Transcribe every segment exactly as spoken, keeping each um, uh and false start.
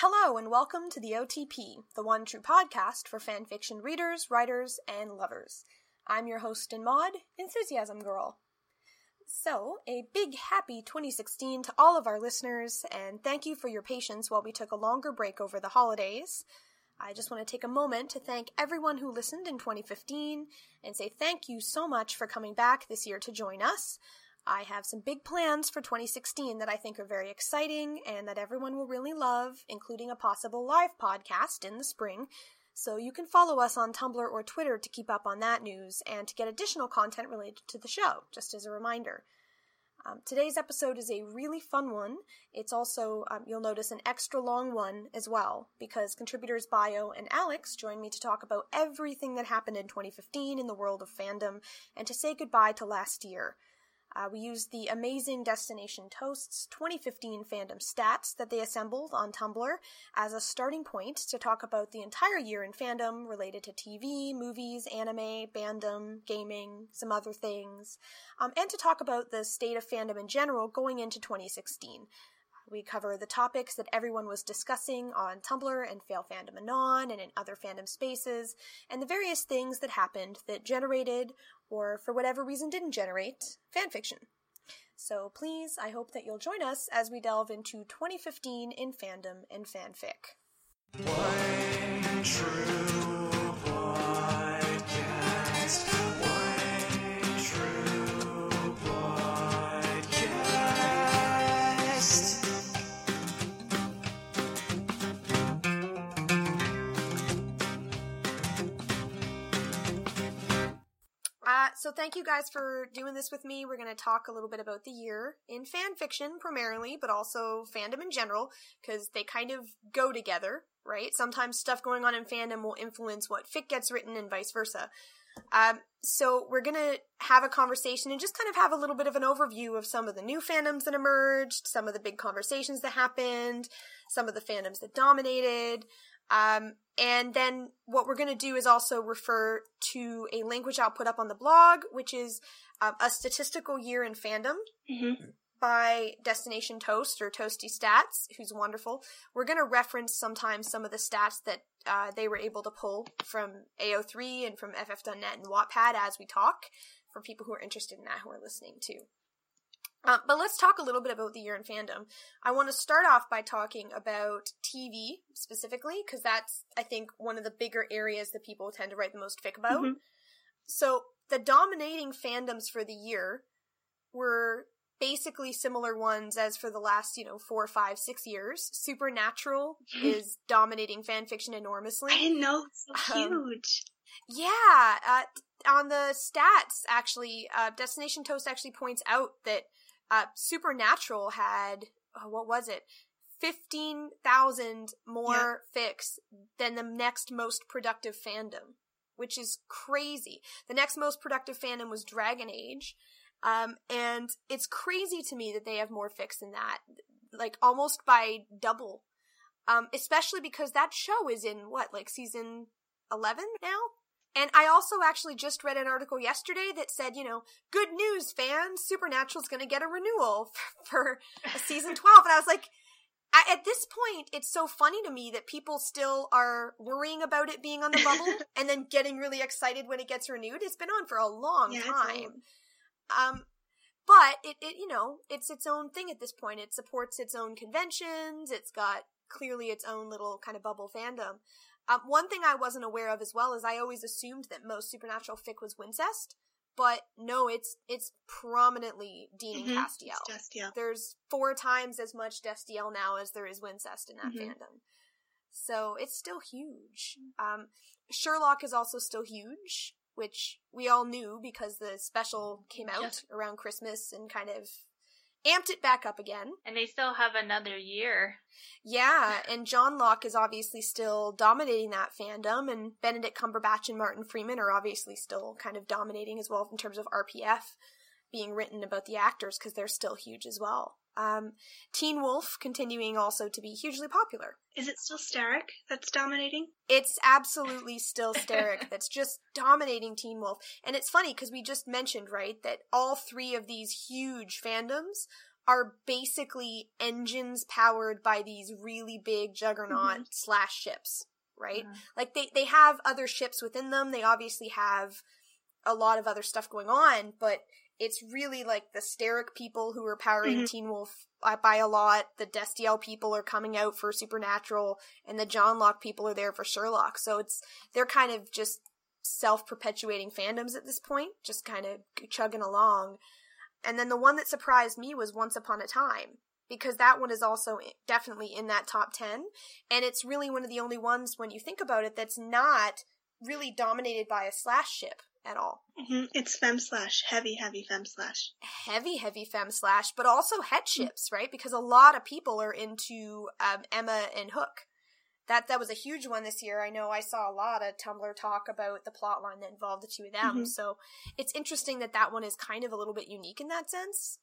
Hello and welcome to the O T P, the one true podcast for fanfiction readers, writers, and lovers. I'm your host and mod, Enthusiasm Girl. So, a big happy twenty sixteen to all of our listeners, and thank you for your patience while we took a longer break over the holidays. I just want to take a moment to thank everyone who listened in twenty fifteen, and say thank you so much for coming back this year to join us. I have some big plans for twenty sixteen that I think are very exciting and that everyone will really love, including a possible live podcast in the spring. So you can follow us on Tumblr or Twitter to keep up on that news and to get additional content related to the show, just as a reminder. Um, today's episode is a really fun one. It's also, um, you'll notice, an extra long one as well, because contributors Bio and Alex joined me to talk about everything that happened in twenty fifteen in the world of fandom and to say goodbye to last year. Uh, we used the amazing Destination Toast's twenty fifteen fandom stats that they assembled on Tumblr as a starting point to talk about the entire year in fandom related to T V, movies, anime, fandom, gaming, some other things, um, and to talk about the state of fandom in general going into twenty sixteen. We cover the topics that everyone was discussing on Tumblr and Fail Fandom Anon and in other fandom spaces, and the various things that happened that generated, or for whatever reason didn't generate, fanfiction. So please, I hope that you'll join us as we delve into twenty fifteen in fandom and fanfic. One true podcast. One true podcast. Uh, so thank you guys for doing this with me. We're going to talk a little bit about the year in fan fiction primarily, but also fandom in general, because they kind of go together, right? Sometimes stuff going on in fandom will influence what fic gets written and vice versa. Um, so we're going to have a conversation and just kind of have a little bit of an overview of some of the new fandoms that emerged, some of the big conversations that happened, some of the fandoms that dominated. Um, and then what we're going to do is also refer to a link which I'll put up on the blog, which is um, a statistical year in fandom Mm-hmm. by Destination Toast or Toasty Stats, who's wonderful. We're going to reference sometimes some of the stats that uh, they were able to pull from A O three and from F F dot net and Wattpad as we talk, for people who are interested in that, who are listening too. Um, but let's talk a little bit about the year in fandom. I want to start off by talking about T V specifically, because that's, I think, one of the bigger areas that people tend to write the most fic about. Mm-hmm. So the dominating fandoms for the year were basically similar ones as for the last, you know, four, five, six years. Supernatural is dominating fanfiction enormously. I didn't know it's so Um, huge. Yeah, uh, on the stats, actually, uh, Destination Toast actually points out that uh, Supernatural had, oh, what was it, fifteen thousand more fics than the next most productive fandom, which is crazy. The next most productive fandom was Dragon Age, um, and it's crazy to me that they have more fics than that, like almost by double, um, especially because that show is in, what, like season eleven now? And I also actually just read an article yesterday that said, you know, good news, fans, Supernatural's going to get a renewal for, for season twelve. And I was like, at, at this point, it's so funny to me that people still are worrying about it being on the bubble and then getting really excited when it gets renewed. It's been on for a long Yeah, it's time. Um, but it, it, you know, it's its own thing at this point. It supports its own conventions. It's got clearly its own little kind of bubble fandom. Um, one thing I wasn't aware of as well is I always assumed that most Supernatural fic was Wincest, but no, it's it's prominently Dean Mm-hmm. and Castiel. It's Castiel. There's four times as much Destiel now as there is Wincest in that Mhm. fandom. So it's still huge. Um, Sherlock is also still huge, which we all knew because the special came out Yeah. around Christmas and kind of amped it back up again. And they still have another year. Yeah, and John Locke is obviously still dominating that fandom, and Benedict Cumberbatch and Martin Freeman are obviously still kind of dominating as well in terms of R P F being written about the actors, because they're still huge as well. Um, Teen Wolf continuing also to be hugely popular. Is it still Starrick that's dominating? It's absolutely still Starrick that's just dominating Teen Wolf. And it's funny because we just mentioned, right, that all three of these huge fandoms are basically engines powered by these really big juggernaut Mhm. slash ships, right? Mhm. Like, they, they have other ships within them. They obviously have a lot of other stuff going on, but it's really like the Steric people who are powering Mhm. Teen Wolf uh, by a lot. The Destiel people are coming out for Supernatural, and the John Locke people are there for Sherlock. So it's they're kind of just self-perpetuating fandoms at this point, just kind of chugging along. And then the one that surprised me was Once Upon a Time, because that one is also definitely in that top ten, and it's really one of the only ones, when you think about it, that's not really dominated by a slash ship at all. Mhm. It's femme slash, heavy, heavy femme slash. Heavy, heavy femme slash, but also head ships, right? Because a lot of people are into um, Emma and Hook. That that was a huge one this year. I know I saw a lot of Tumblr talk about the plot line that involved the two of them. Mhm. So it's interesting that that one is kind of a little bit unique in that sense.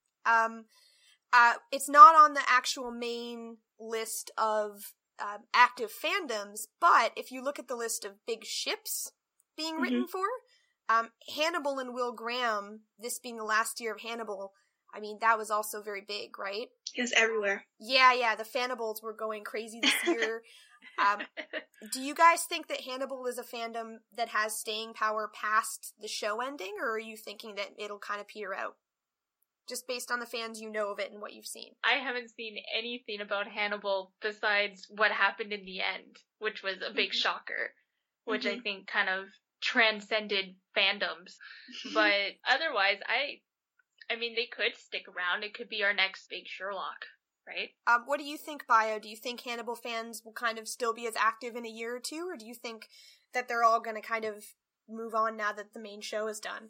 Um, uh, it's not on the actual main list of um, active fandoms, but if you look at the list of big ships being written for, um, Hannibal and Will Graham, this being the last year of Hannibal, I mean, that was also very big, right? It was everywhere. Yeah, yeah, the Fannibals were going crazy this year. um, do you guys think that Hannibal is a fandom that has staying power past the show ending, or are you thinking that it'll kind of peter out? Just based on the fans you know of it and what you've seen. I haven't seen anything about Hannibal besides what happened in the end, which was a big Mhm. shocker, which I Mhm. think kind of transcended fandoms. But otherwise, I, I mean, they could stick around. It could be our next big Sherlock, right? Um, what do you think, Bio? Do you think Hannibal fans will kind of still be as active in a year or two, or do you think that they're all going to kind of move on now that the main show is done?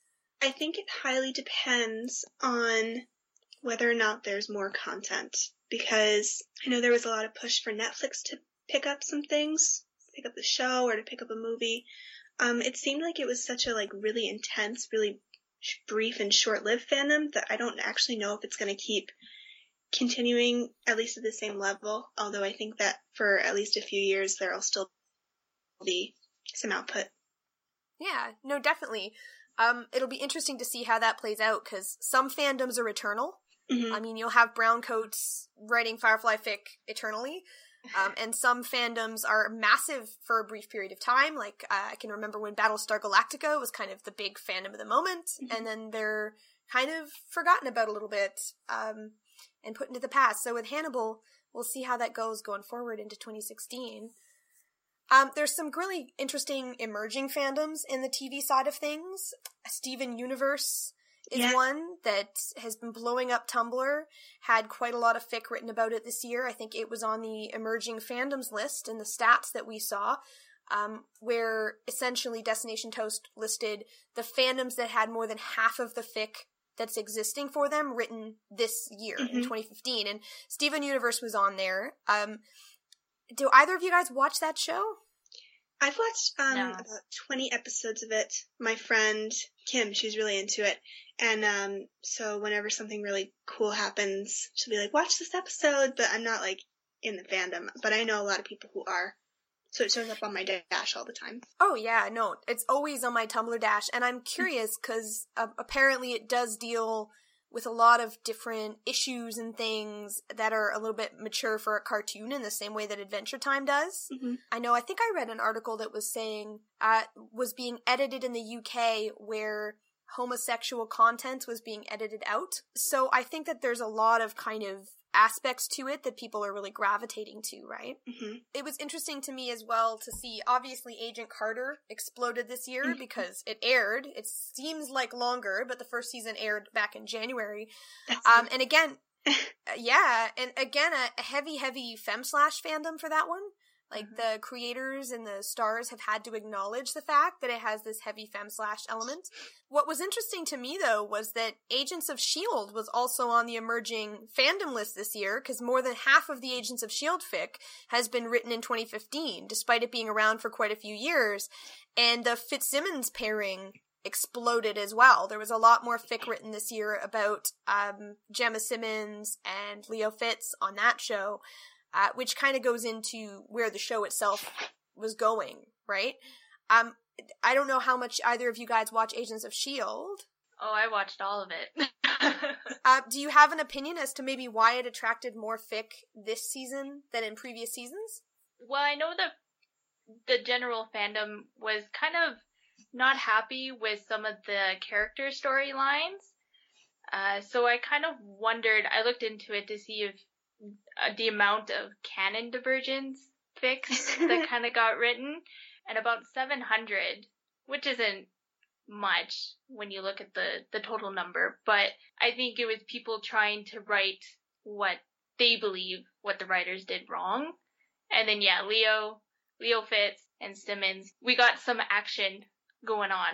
I think it highly depends on whether or not there's more content, because I know there was a lot of push for Netflix to pick up some things, pick up the show or to pick up a movie. Um, it seemed like it was such a like really intense, really sh- brief and short-lived fandom that I don't actually know if it's going to keep continuing at least at the same level, although I think that for at least a few years there'll still be some output. Yeah, no, definitely. Um, it'll be interesting to see how that plays out, because some fandoms are eternal. Mhm. I mean, you'll have browncoats writing Firefly fic eternally, um, and some fandoms are massive for a brief period of time. Like, uh, I can remember when Battlestar Galactica was kind of the big fandom of the moment, Mhm. and then they're kind of forgotten about a little bit, um, and put into the past. So with Hannibal, we'll see how that goes going forward into twenty sixteen. Um, there's some really interesting emerging fandoms in the T V side of things. Steven Universe is Yeah. one that has been blowing up Tumblr, had quite a lot of fic written about it this year. I think it was on the emerging fandoms list in the stats that we saw, um, where essentially Destination Toast listed the fandoms that had more than half of the fic that's existing for them written this year in Mhm. twenty fifteen, and Steven Universe was on there. Um, do either of you guys watch that show? I've watched um, No. about twenty episodes of it. My friend Kim, she's really into it. And um, so whenever something really cool happens, she'll be like, watch this episode. But I'm not like in the fandom. But I know a lot of people who are. So it shows up on my dash all the time. Oh yeah, no, it's always on my Tumblr dash, and I'm curious because uh, apparently it does deal with a lot of different issues and things that are a little bit mature for a cartoon in the same way that Adventure Time does. Mm-hmm. I know, I think I read an article that was saying, uh, was being edited in the U K where homosexual content was being edited out. So I think that there's a lot of kind of aspects to it that people are really gravitating to, right? Mm-hmm. It was interesting to me as well to see, obviously, Agent Carter exploded this year Mhm. because it aired. It seems like longer, but the first season aired back in January. That's Um, and again, uh, yeah, and again, a, a heavy, heavy femme slash fandom for that one. Like, Mhm. the creators and the stars have had to acknowledge the fact that it has this heavy femme slash element. What was interesting to me, though, was that Agents of S H I E L D was also on the emerging fandom list this year, because more than half of the Agents of S H I E L D fic has been written in twenty fifteen, despite it being around for quite a few years. And the Fitzsimmons pairing exploded as well. There was a lot more fic written this year about um, Gemma Simmons and Leo Fitz on that show. Uh, which kind of goes into where the show itself was going, right? Um, I don't know how much either of you guys watch Agents of S H I E L D. Oh, I watched all of it. Uh, do you have an opinion as to maybe why it attracted more fic this season than in previous seasons? Well, I know the the general fandom was kind of not happy with some of the character storylines. Uh, so I kind of wondered, I looked into it to see if uh, the amount of canon divergence fics that kind of got written, and about seven hundred, which isn't much when you look at the, the total number, but I think it was people trying to write what they believe what the writers did wrong. And then, yeah, Leo, Leo Fitz and Simmons, we got some action going on.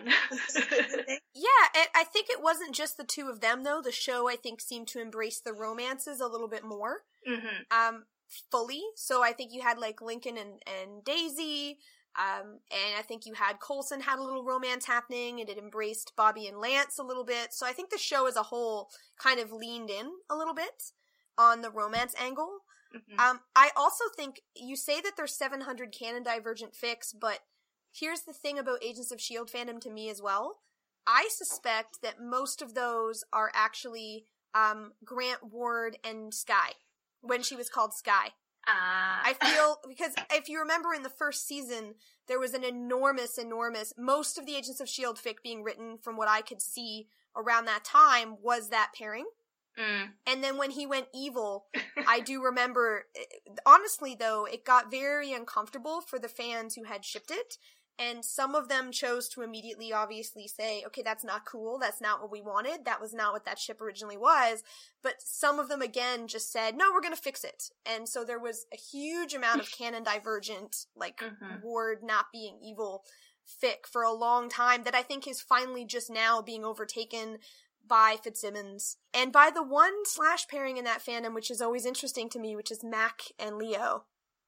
Yeah, and I think it wasn't just the two of them, though. The show, I think, seemed to embrace the romances a little bit more, Mm-hmm. um, fully. So I think you had, like, Lincoln and, and Daisy, um, and I think you had Coulson had a little romance happening, and it embraced Bobby and Lance a little bit. So I think the show as a whole kind of leaned in a little bit on the romance angle. Mm-hmm. Um, I also think you say that there's seven hundred canon divergent fics, but here's the thing about Agents of S H I E L D fandom to me as well. I suspect that most of those are actually um, Grant Ward and Skye, when she was called Skye. Ah. I feel, because if you remember in the first season, there was an enormous, enormous, most of the Agents of S H I E L D fic being written from what I could see around that time was that pairing. Mm. And then when he went evil, I do remember, honestly though, it got very uncomfortable for the fans who had shipped it. And some of them chose to immediately obviously say, okay, that's not cool. That's not what we wanted. That was not what that ship originally was. But some of them again just said, no, we're going to fix it. And so there was a huge amount of canon divergent, like Mhm. Ward not being evil fic for a long time that I think is finally just now being overtaken by Fitzsimmons. And by the one slash pairing in that fandom, which is always interesting to me, which is Mac and Leo.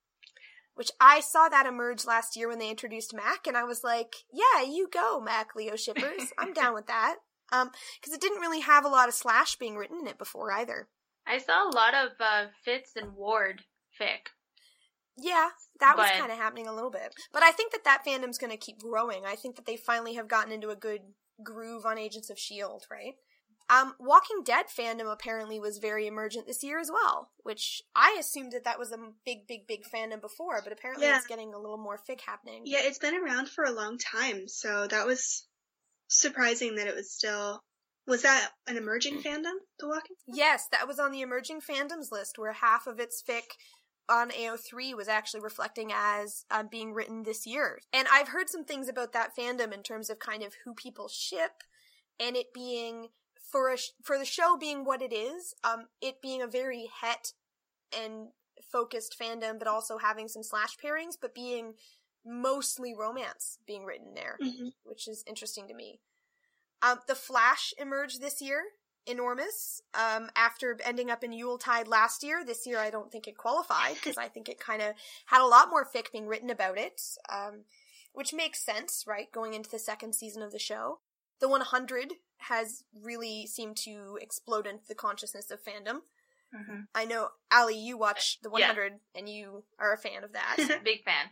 Which I saw that emerge last year when they introduced Mac, and I was like, yeah, you go, Mac Leo shippers. I'm down with that. Um, because it didn't really have a lot of slash being written in it before either. I saw a lot of uh, Fitz and Ward fic. Yeah, that was But- kind of happening a little bit. But I think that that fandom's going to keep growing. I think that they finally have gotten into a good groove on Agents of S H I E L D, right? Um, Walking Dead fandom apparently was very emergent this year as well, which I assumed that that was a big, big, big fandom before, but apparently Yeah. it's getting a little more fic happening. Yeah, it's been around for a long time, so that was surprising that it was still. Was that an emerging fandom, The Walking Dead? Yes, that was on the emerging fandoms list, where half of its fic on A O three was actually reflecting as um, being written this year. And I've heard some things about that fandom in terms of kind of who people ship, and it being, for a sh- for the show being what it is, um, it being a very het and focused fandom, but also having some slash pairings, but being mostly romance being written there, Mm-hmm. which is interesting to me. Um, The Flash emerged this year, enormous, um, after ending up in Yuletide last year. This year I don't think it qualified, because I think it kind of had a lot more fic being written about it, um, which makes sense, right, going into the second season of the show. The one hundred has really seemed to explode into the consciousness of fandom. Mm-hmm. I know, Allie, you watch the one hundred, and you are a fan of that. Big fan.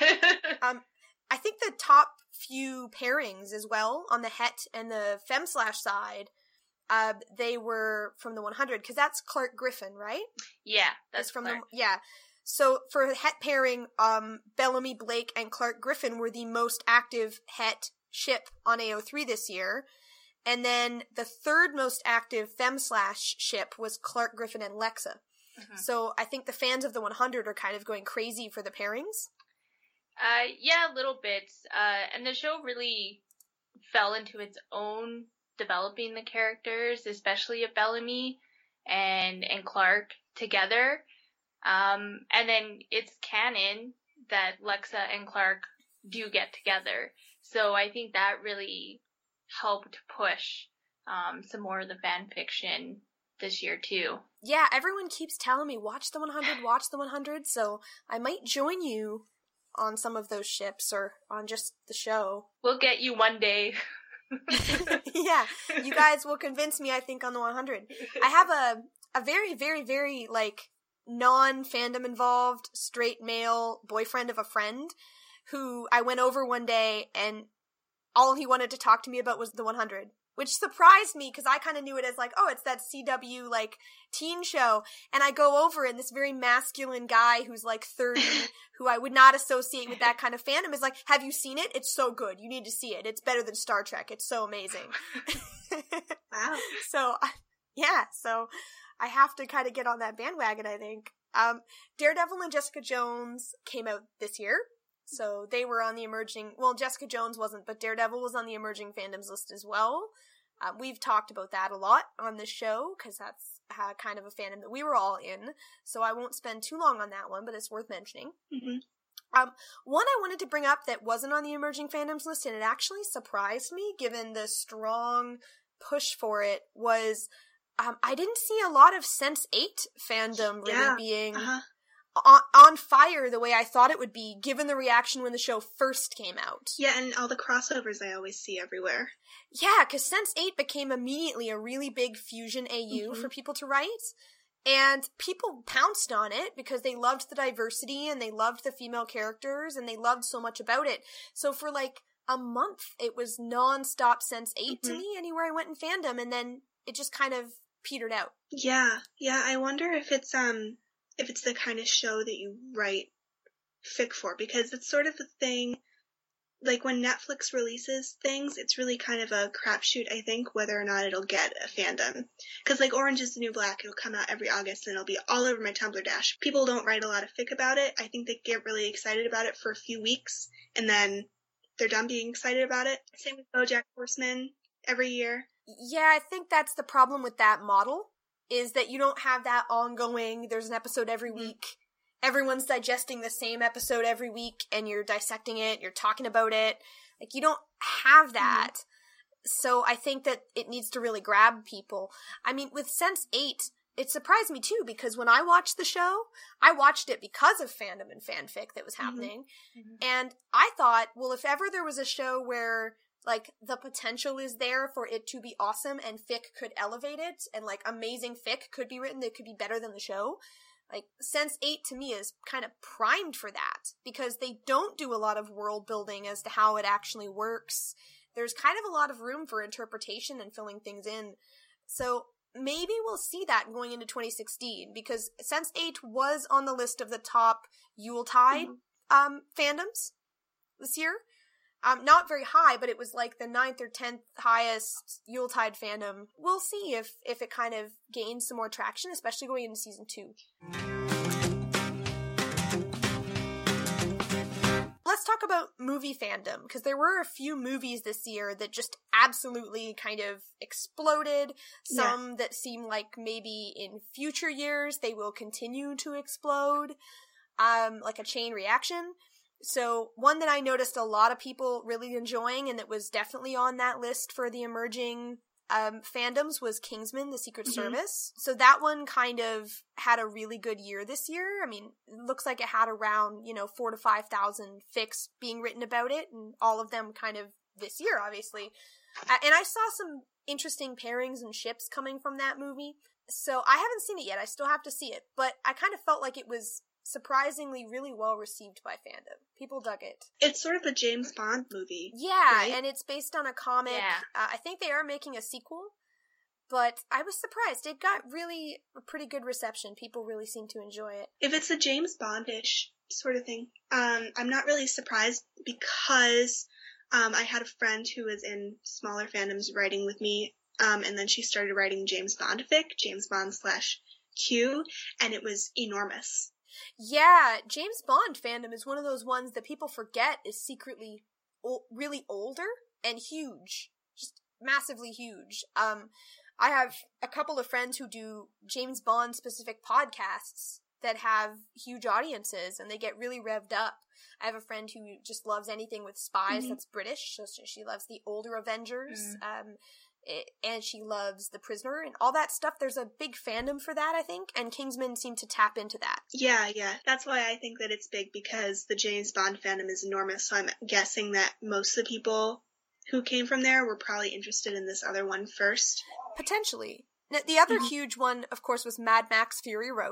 Um, I think the top few pairings as well on the het and the fem slash side, uh, they were from the one hundred, because that's Clark Griffin, right? yeah, That's that's from Clark. the yeah. So for the het pairing, um, Bellamy Blake and Clark Griffin were the most active het ship on A O three this year, and then the third most active fem slash ship was Clark Griffin and Lexa. Mhm. So I think the fans of the one hundred are kind of going crazy for the pairings. Uh, yeah, a little bit. Uh, and the show really fell into its own developing the characters, especially of Bellamy and and Clark together. Um, and then it's canon that Lexa and Clark do get together. So I think that really helped push um, some more of the fan fiction this year too. Yeah, everyone keeps telling me, watch the one hundred, watch the one hundred, so I might join you on some of those ships or on just the show. We'll get you one day. Yeah, you guys will convince me, I think, on the one hundred. I have a a very, very, very, like, non-fandom involved, straight male boyfriend of a friend who I went over one day and all he wanted to talk to me about was the one hundred. which surprised me because I kind of knew it as like, oh, it's that C W like teen show. And I go over and this very masculine guy who's like thirty, who I would not associate with that kind of fandom, is like, have you seen it? It's so good. You need to see it. It's better than Star Trek. It's so amazing. Wow. So, yeah, so I have to kind of get on that bandwagon, I think. Um, Daredevil and Jessica Jones came out this year. So they were on the emerging, well, Jessica Jones wasn't, but Daredevil was on the emerging fandoms list as well. Uh, we've talked about that a lot on this show, because that's uh, kind of a fandom that we were all in, so I won't spend too long on that one, but it's worth mentioning. Mm-hmm. Um, one I wanted to bring up that wasn't on the emerging fandoms list, and it actually surprised me, given the strong push for it, was um, I didn't see a lot of Sense eight fandom really Yeah. being... Uh-huh. On, on fire the way I thought it would be, given the reaction when the show first came out. Yeah, and all the crossovers I always see everywhere. Yeah, because Sense eight became immediately a really big fusion A U Mhm. for people to write, and people pounced on it because they loved the diversity, and they loved the female characters, and they loved so much about it. So for like a month, it was non-stop Sense eight to Mhm. me anywhere I went in fandom, and then it just kind of petered out. Yeah, yeah, I wonder if it's, um... if it's the kind of show that you write fic for, because it's sort of the thing, like when Netflix releases things, it's really kind of a crapshoot, I think, whether or not it'll get a fandom. Because like Orange is the New Black, it'll come out every August and it'll be all over my Tumblr dash. People don't write a lot of fic about it. I think they get really excited about it for a few weeks, and then they're done being excited about it. Same with BoJack Horseman every year. Yeah, I think that's the problem with that model, is that you don't have that ongoing, there's an episode every Mm-hmm. week, everyone's digesting the same episode every week, and you're dissecting it, you're talking about it. Like, you don't have that. Mm-hmm. So I think that it needs to really grab people. I mean, with Sense eight, it surprised me too, because when I watched the show, I watched it because of fandom and fanfic that was happening. Mhm. And I thought, well, if ever there was a show where like, the potential is there for it to be awesome, and fic could elevate it, and, like, amazing fic could be written that could be better than the show. Like, Sense eight to me is kind of primed for that, because they don't do a lot of world building as to how it actually works. There's kind of a lot of room for interpretation and filling things in. So, maybe we'll see that going into twenty sixteen, because Sense eight was on the list of the top Yuletide, mm-hmm. um, fandoms this year. Um, not very high, but it was like the ninth or tenth highest Yuletide fandom. We'll see if, if it kind of gains some more traction, especially going into season two. Let's talk about movie fandom, because there were a few movies this year that just absolutely kind of exploded. Some Yeah. that seem like maybe in future years they will continue to explode, um, like a chain reaction. So, one that I noticed a lot of people really enjoying, and that was definitely on that list for the emerging um, fandoms, was Kingsman: The Secret Mhm. Service. So that one kind of had a really good year this year. I mean, it looks like it had around, you know, four to five thousand fics being written about it, and all of them kind of this year, obviously. Uh, and I saw some interesting pairings and ships coming from that movie. So I haven't seen it yet. I still have to see it. But I kind of felt like it was surprisingly really well received by fandom. People dug it. It's sort of a James Bond movie. Yeah, right? and it's based on a comic. Yeah. Uh, I think they are making a sequel, but I was surprised. It got really a pretty good reception. People really seem to enjoy it. If it's a James Bondish sort of thing, um, I'm not really surprised, because um, I had a friend who was in smaller fandoms writing with me, um, and then she started writing James Bond fic, James Bond slash Q, and it was enormous. Yeah, James Bond fandom is one of those ones that people forget is secretly o- really older and huge. Just massively huge. Um, I have a couple of friends who do James Bond specific podcasts that have huge audiences, and they get really revved up. I have a friend who just loves anything with spies Mhm. that's British, so she loves the older Avengers, Mhm. um, it, and she loves The Prisoner and all that stuff. There's a big fandom for that, I think, and Kingsman seemed to tap into that. Yeah, yeah. That's why I think that it's big, because the James Bond fandom is enormous, so I'm guessing that most of the people who came from there were probably interested in this other one first. Potentially. Now, the other Mhm. huge one, of course, was Mad Max Fury Road.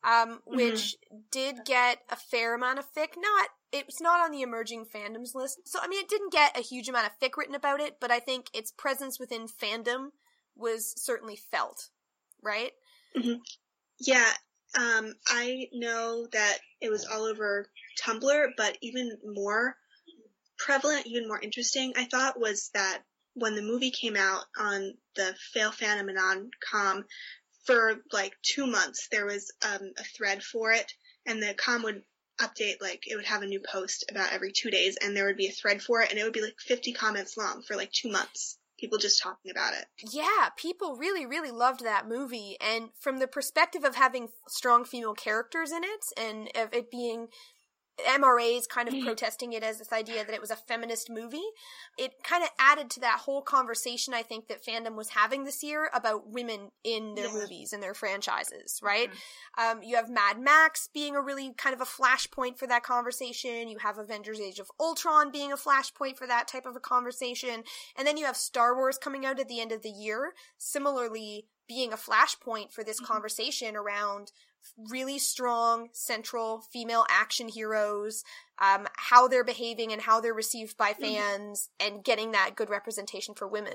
um, which mm-hmm. did get a fair amount of fic. Not, it's not on the emerging fandoms list. So, I mean, it didn't get a huge amount of fic written about it, but I think its presence within fandom was certainly felt, right? Mm-hmm. Yeah, um, I know that it was all over Tumblr, but even more prevalent, even more interesting, I thought, was that when the movie came out on the Fail Fandom and on Com, for like two months there was um, a thread for it, and the Com would update, like, it would have a new post about every two days, and there would be a thread for it, and it would be like fifty comments long for like two months. People just talking about it. Yeah, people really, really loved that movie, and from the perspective of having strong female characters in it, and of it being M R As kind of protesting it as this idea that it was a feminist movie, it kind of added to that whole conversation, I think, that fandom was having this year about women in their yeah. movies and their franchises, right? Mm-hmm. Um, you have Mad Max being a really kind of a flashpoint for that conversation. You have Avengers Age of Ultron being a flashpoint for that type of a conversation. And then you have Star Wars coming out at the end of the year, similarly being a flashpoint for this mm-hmm. conversation around really strong central female action heroes, um, how they're behaving and how they're received by fans, mm-hmm. and getting that good representation for women.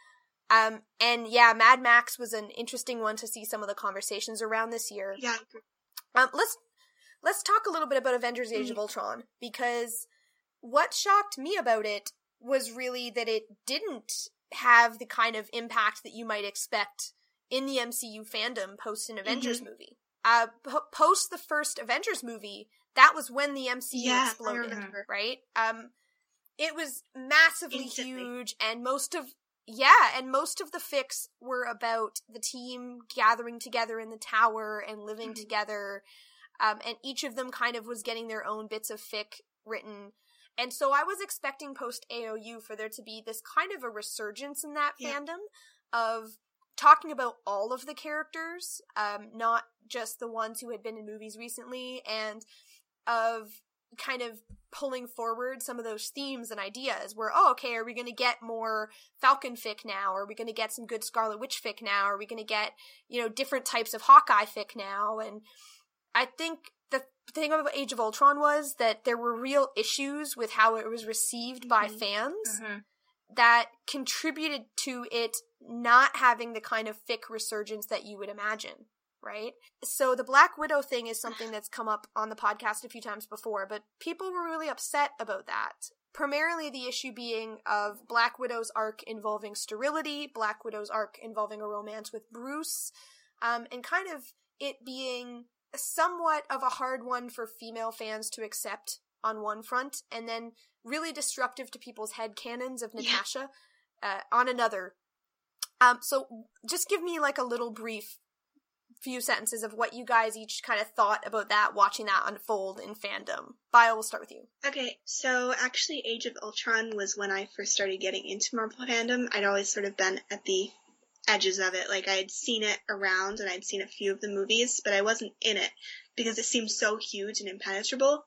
Um, and yeah, Mad Max was an interesting one to see some of the conversations around this year. Yeah. Um, let's let's talk a little bit about Avengers Age mm-hmm. of Ultron, because what shocked me about it was really that it didn't have the kind of impact that you might expect in the M C U fandom post an Avengers mm-hmm. movie. Uh, po- post the first Avengers movie, that was when the M C U yeah, exploded, right? Um, it was massively Instantly. huge, and most of, yeah, and most of the fics were about the team gathering together in the tower and living mm-hmm. together, um, and each of them kind of was getting their own bits of fic written. And so I was expecting post A O U for there to be this kind of a resurgence in that yeah. fandom of talking about all of the characters, um, not just the ones who had been in movies recently, and of kind of pulling forward some of those themes and ideas where, oh, okay, are we going to get more Falcon fic now? Are we going to get some good Scarlet Witch fic now? Are we going to get, you know, different types of Hawkeye fic now? And I think the thing about Age of Ultron was that there were real issues with how it was received mm-hmm. by fans mm-hmm. that contributed to it not having the kind of fic resurgence that you would imagine, right? So the Black Widow thing is something that's come up on the podcast a few times before, but people were really upset about that. Primarily the issue being of Black Widow's arc involving sterility, Black Widow's arc involving a romance with Bruce, um, and kind of it being somewhat of a hard one for female fans to accept on one front, and then really disruptive to people's headcanons of Natasha yeah. uh, on another. Um, so just give me like a little brief few sentences of what you guys each kind of thought about that, watching that unfold in fandom. Bio, we'll start with you. Okay, so actually Age of Ultron was when I first started getting into Marvel fandom. I'd always sort of been at the edges of it. Like, I'd seen it around and I'd seen a few of the movies, but I wasn't in it because it seemed so huge and impenetrable.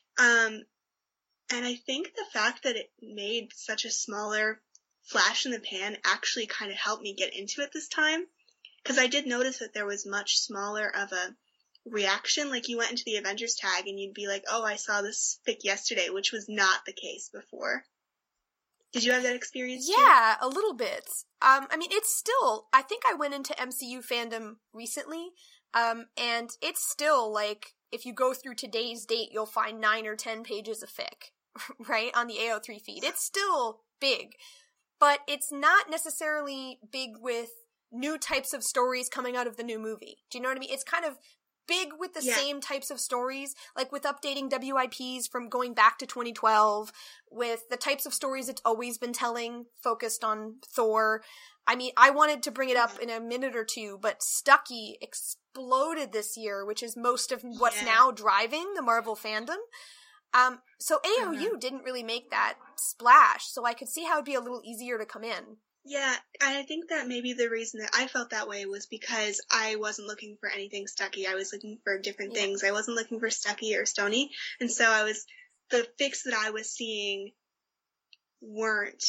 Um, and I think the fact that it made such a smaller flash in the pan actually kind of helped me get into it this time. Because I did notice that there was much smaller of a reaction. Like, you went into the Avengers tag and you'd be like, oh, I saw this fic yesterday, which was not the case before. Did you have that experience too? Yeah, a little bit. Um, I mean, it's still, I think I went into M C U fandom recently, um, and it's still, like, if you go through today's date, you'll find nine or ten pages of fic, right, on the A O three feed. It's still big, but it's not necessarily big with new types of stories coming out of the new movie. Do you know what I mean? It's kind of big with the yeah. same types of stories, like with updating W I Ps from going back to twenty twelve, with the types of stories it's always been telling, focused on Thor. I mean, I wanted to bring it up in a minute or two, but Stucky exploded this year, which is most of what's yeah. now driving the Marvel fandom. Um, so A O U mm-hmm. didn't really make that splash, so I could see how it'd be a little easier to come in. Yeah, and I think that maybe the reason that I felt that way was because I wasn't looking for anything Stucky. I was looking for different yeah. things. I wasn't looking for Stucky or Stony, and so I was, the fics that I was seeing weren't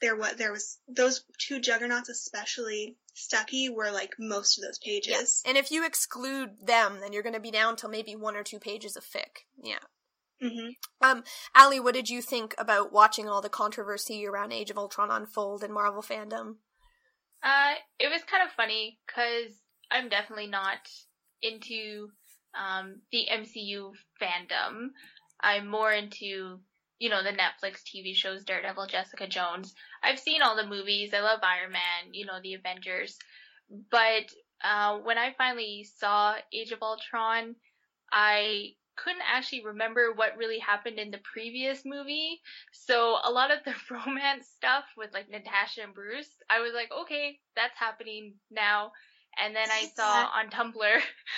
there what there was those two juggernauts, especially Stucky, were like most of those pages. Yes. And if you exclude them, then you're going to be down to maybe one or two pages of fic. Yeah. Mm-hmm. Um, Allie, what did you think about watching all the controversy around Age of Ultron unfold in Marvel fandom? Uh, it was kind of funny because I'm definitely not into um the M C U fandom. I'm more into, you know, the Netflix T V shows, Daredevil, Jessica Jones. I've seen all the movies. I love Iron Man, you know, the Avengers. But uh, when I finally saw Age of Ultron, I couldn't actually remember what really happened in the previous movie. So a lot of the romance stuff with like Natasha and Bruce, I was like, okay, that's happening now. And then I saw on Tumblr,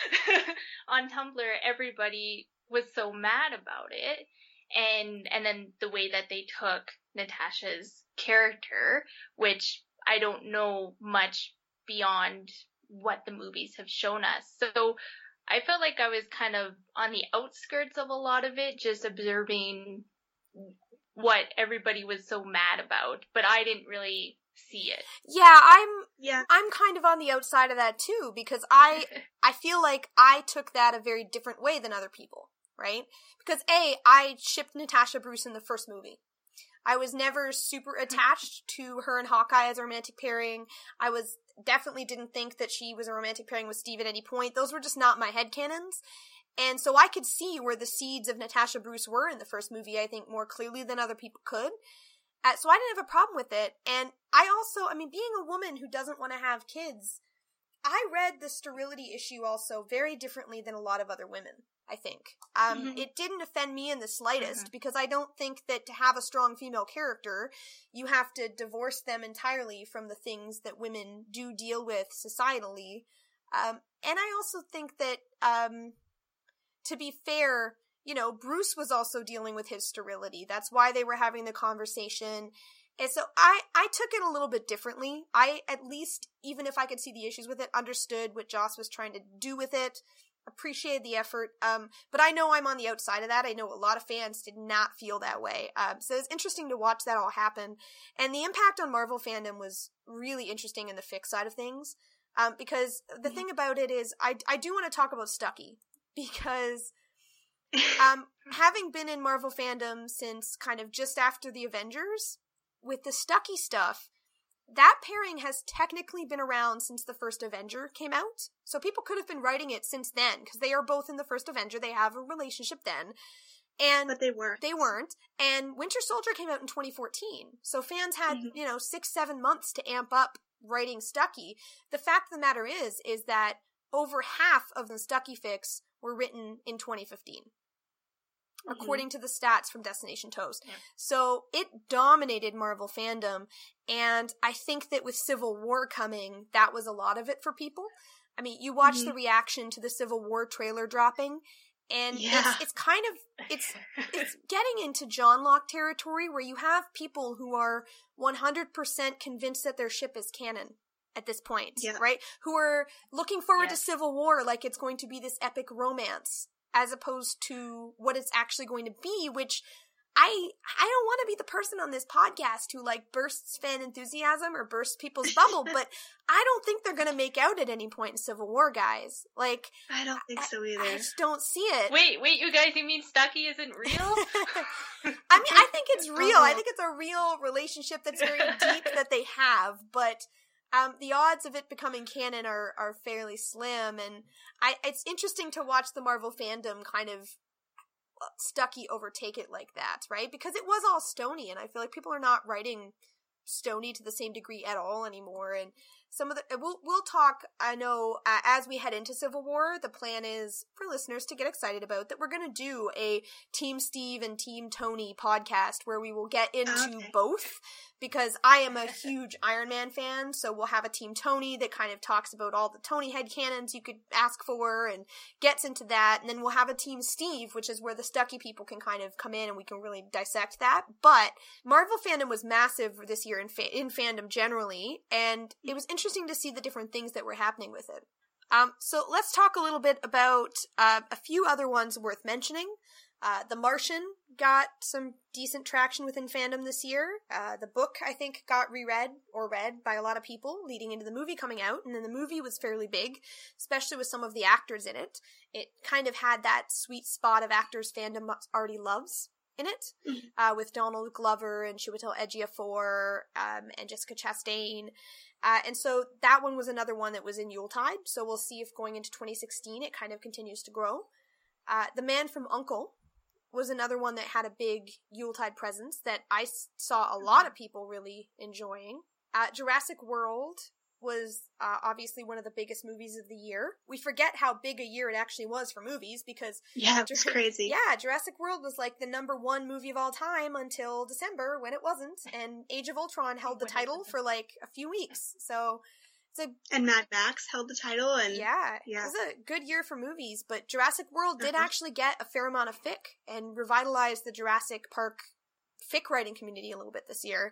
on Tumblr, everybody was so mad about it. And, and then the way that they took Natasha's character, which I don't know much beyond what the movies have shown us. So I felt like I was kind of on the outskirts of a lot of it, just observing what everybody was so mad about, but I didn't really see it. Yeah, I'm Yeah. I'm kind of on the outside of that too, because I I feel like I took that a very different way than other people, right? Because A, I shipped Natasha Bruce in the first movie. I was never super attached to her and Hawkeye as a romantic pairing. I was definitely didn't think that she was a romantic pairing with Steve at any point. Those were just not my headcanons. And so I could see where the seeds of Natasha Bruce were in the first movie, I think, more clearly than other people could. Uh, so I didn't have a problem with it. And I also, I mean, being a woman who doesn't want to have kids, I read the sterility issue also very differently than a lot of other women, I think. Um, Mm-hmm. It didn't offend me in the slightest, Mhm. because I don't think that to have a strong female character, you have to divorce them entirely from the things that women do deal with societally. Um, and I also think that, um, to be fair, you know, Bruce was also dealing with his sterility. That's why they were having the conversation. And so I, I took it a little bit differently. I, at least, even if I could see the issues with it, understood what Joss was trying to do with it, appreciated the effort. Um, but I know I'm on the outside of that. I know a lot of fans did not feel that way. Um, so it's interesting to watch that all happen. And the impact on Marvel fandom was really interesting in the fic side of things. Um, because the thing about it is, I, I do want to talk about Stucky. Because um, having been in Marvel fandom since kind of just after the Avengers, with the Stucky stuff, that pairing has technically been around since the first Avenger came out. So people could have been writing it since then, because they are both in the first Avenger. They have a relationship then. And But they weren't. They weren't. And Winter Soldier came out in twenty fourteen. So fans had, Mhm. you know, six, seven months to amp up writing Stucky. The fact of the matter is, is that over half of the Stucky fics were written in twenty fifteen. Mm-hmm. According to the stats from Destination Toast. Yeah. So it dominated Marvel fandom, and I think that with Civil War coming, that was a lot of it for people. I mean, you watch Mhm. the reaction to the Civil War trailer dropping, and Yeah. it's, it's kind of, it's it's getting into John Locke territory, where you have people who are one hundred percent convinced that their ship is canon at this point, Yeah. right? Who are looking forward Yes. to Civil War like it's going to be this epic romance, as opposed to what it's actually going to be, which I I don't want to be the person on this podcast who like bursts fan enthusiasm or bursts people's bubble, but I don't think they're going to make out at any point in Civil War, guys. Like, I don't think so I either. just don't see it. Wait, wait, you guys, you mean Stucky isn't real? I mean, I think it's real. I Uh-huh. think it's a real relationship that's very deep that they have, but um, the odds of it becoming canon are, are fairly slim, and I, it's interesting to watch the Marvel fandom kind of Stucky overtake it like that, right? Because it was all Stony, and I feel like people are not writing Stony to the same degree at all anymore, and some of the, we'll, we'll talk, I know, uh, as we head into Civil War, the plan is for listeners to get excited about that we're going to do a Team Steve and Team Tony podcast where we will get into Okay. both, because I am a huge Iron Man fan, so we'll have a Team Tony that kind of talks about all the Tony headcanons you could ask for and gets into that, and then we'll have a Team Steve, which is where the Stucky people can kind of come in and we can really dissect that. But Marvel fandom was massive this year in, fa- in fandom generally, and it was interesting to see the different things that were happening with it. Um, so let's talk a little bit about uh, a few other ones worth mentioning. Uh, The Martian got some decent traction within fandom this year. Uh, the book, I think, got reread or read by a lot of people leading into the movie coming out, and then the movie was fairly big, especially with some of the actors in it. It kind of had that sweet spot of actors fandom already loves in it, Mhm. uh, with Donald Glover and Chiwetel Ejiofor, um, and Jessica Chastain. Uh, and so that one was another one that was in Yuletide, so we'll see if going into twenty sixteen it kind of continues to grow. Uh, The Man from U N C L E was another one that had a big Yuletide presence that I s- saw a lot of people really enjoying. Uh, Jurassic World was uh, obviously one of the biggest movies of the year. We forget how big a year it actually was for movies because Yeah, it was Jur- crazy. yeah, Jurassic World was like the number one movie of all time until December when it wasn't, and Age of Ultron held the When it title wasn't. for like a few weeks. So it's a And Mad Max held the title, and yeah, yeah. it was a good year for movies, but Jurassic World did Uh-huh. actually get a fair amount of fic and revitalized the Jurassic Park fic writing community a little bit this year.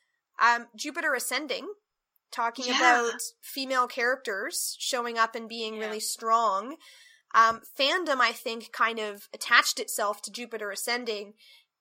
Um, Jupiter Ascending, talking Yeah. about female characters showing up and being Yeah. really strong. Um, fandom, I think, kind of attached itself to Jupiter Ascending,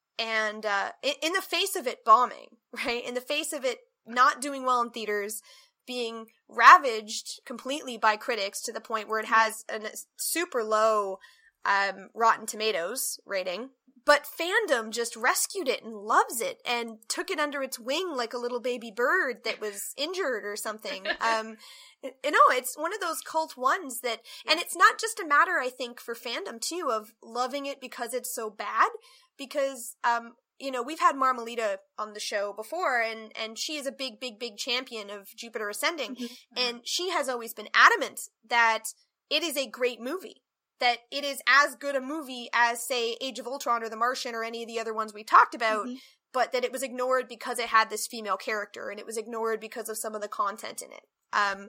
and uh, in, in the face of it bombing, right? In the face of it not doing well in theaters, being ravaged completely by critics to the point where it has a super low um, Rotten Tomatoes rating. But fandom just rescued it and loves it and took it under its wing like a little baby bird that was injured or something. Um, you know, it's one of those cult ones that, and it's not just a matter, I think, for fandom too, of loving it because it's so bad, because, um, you know, we've had Marmalita on the show before, and, and she is a big, big, big champion of Jupiter Ascending, Mhm. and she has always been adamant that it is a great movie. That it is as good a movie as, say, Age of Ultron or The Martian or any of the other ones we talked about, Mhm. but that it was ignored because it had this female character, and it was ignored because of some of the content in it. Um,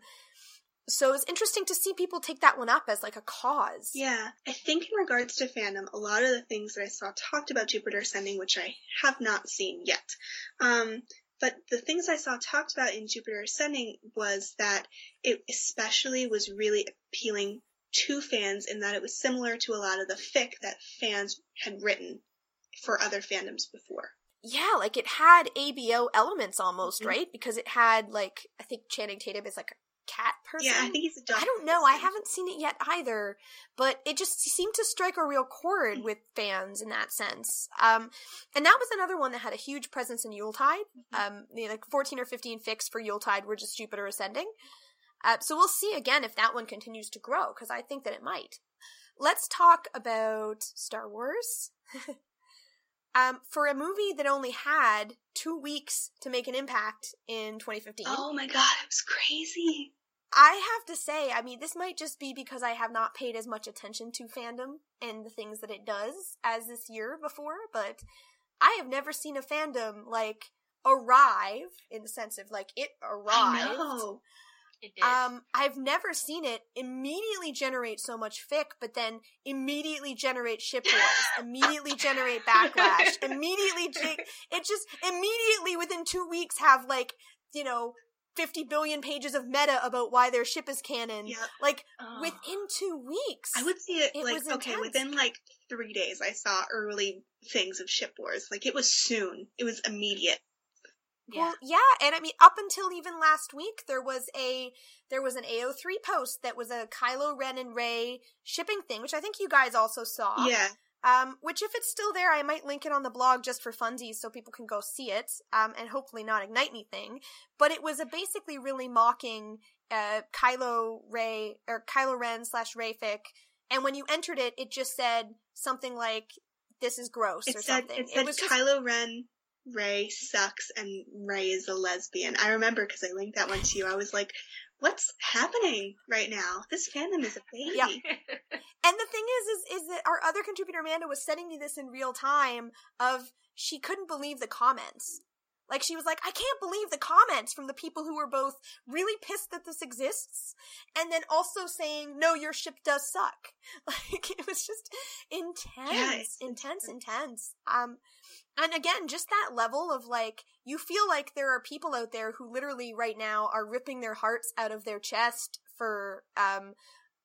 so it's interesting to see people take that one up as like a cause. Yeah, I think in regards to fandom, a lot of the things that I saw talked about Jupiter Ascending, which I have not seen yet. Um, but the things I saw talked about in Jupiter Ascending was that it especially was really appealing to fans in that it was similar to a lot of the fic that fans had written for other fandoms before. Yeah, like it had A B O elements almost, Mhm. right? Because it had like, I think Channing Tatum is like a cat person. Yeah, I think he's a dog I don't know. I person. haven't seen it yet either, but it just seemed to strike a real chord Mm-hmm. with fans in that sense. Um, and that was another one that had a huge presence in Yuletide. Mm-hmm. Um, you know, like fourteen or fifteen fics for Yuletide were just Jupiter Ascending. Uh, so we'll see again if that one continues to grow, because I think that it might. Let's talk about Star Wars. um, for a movie that only had two weeks to make an impact in twenty fifteen. Oh my god, it was crazy. I have to say, I mean, this might just be because I have not paid as much attention to fandom and the things that it does as this year before, but I have never seen a fandom, like, arrive, in the sense of, like, it I arrived. know. It did. Um, I've never seen it immediately generate so much fic, but then immediately generate ship wars, immediately generate backlash, immediately, ge- it just, immediately within two weeks have, like, you know, fifty billion pages of meta about why their ship is canon. Yep. Like, Oh. within two weeks. I would see it, It like, was okay, intense. within like three days I saw early things of Ship Wars. Like, it was soon. It was immediate. Yeah. Well, yeah, and I mean, up until even last week, there was a there was an A O three post that was a Kylo Ren and Rey shipping thing, which I think you guys also saw. Yeah. Um, which if it's still there, I might link it on the blog just for funsies so people can go see it, um, and hopefully not ignite anything. But it was a basically really mocking, uh, Kylo Rey, or Kylo Ren slash Rey fic, and when you entered it, it just said something like, this is gross, It or said, something. it said was just, Kylo Ren, Rey sucks, and Rey is a lesbian. I remember because I linked that one to you. I was like, what's happening right now? This fandom is a baby. Yeah. And the thing is, is, is that our other contributor, Amanda, was sending me this in real time of, she couldn't believe the comments. Like, she was like, I can't believe the comments from the people who were both really pissed that this exists, and then also saying, no, your ship does suck. Like, it was just intense, Yeah, it's intense, intense. intense. Um, and again, just that level of, like, you feel like there are people out there who literally right now are ripping their hearts out of their chest for, um,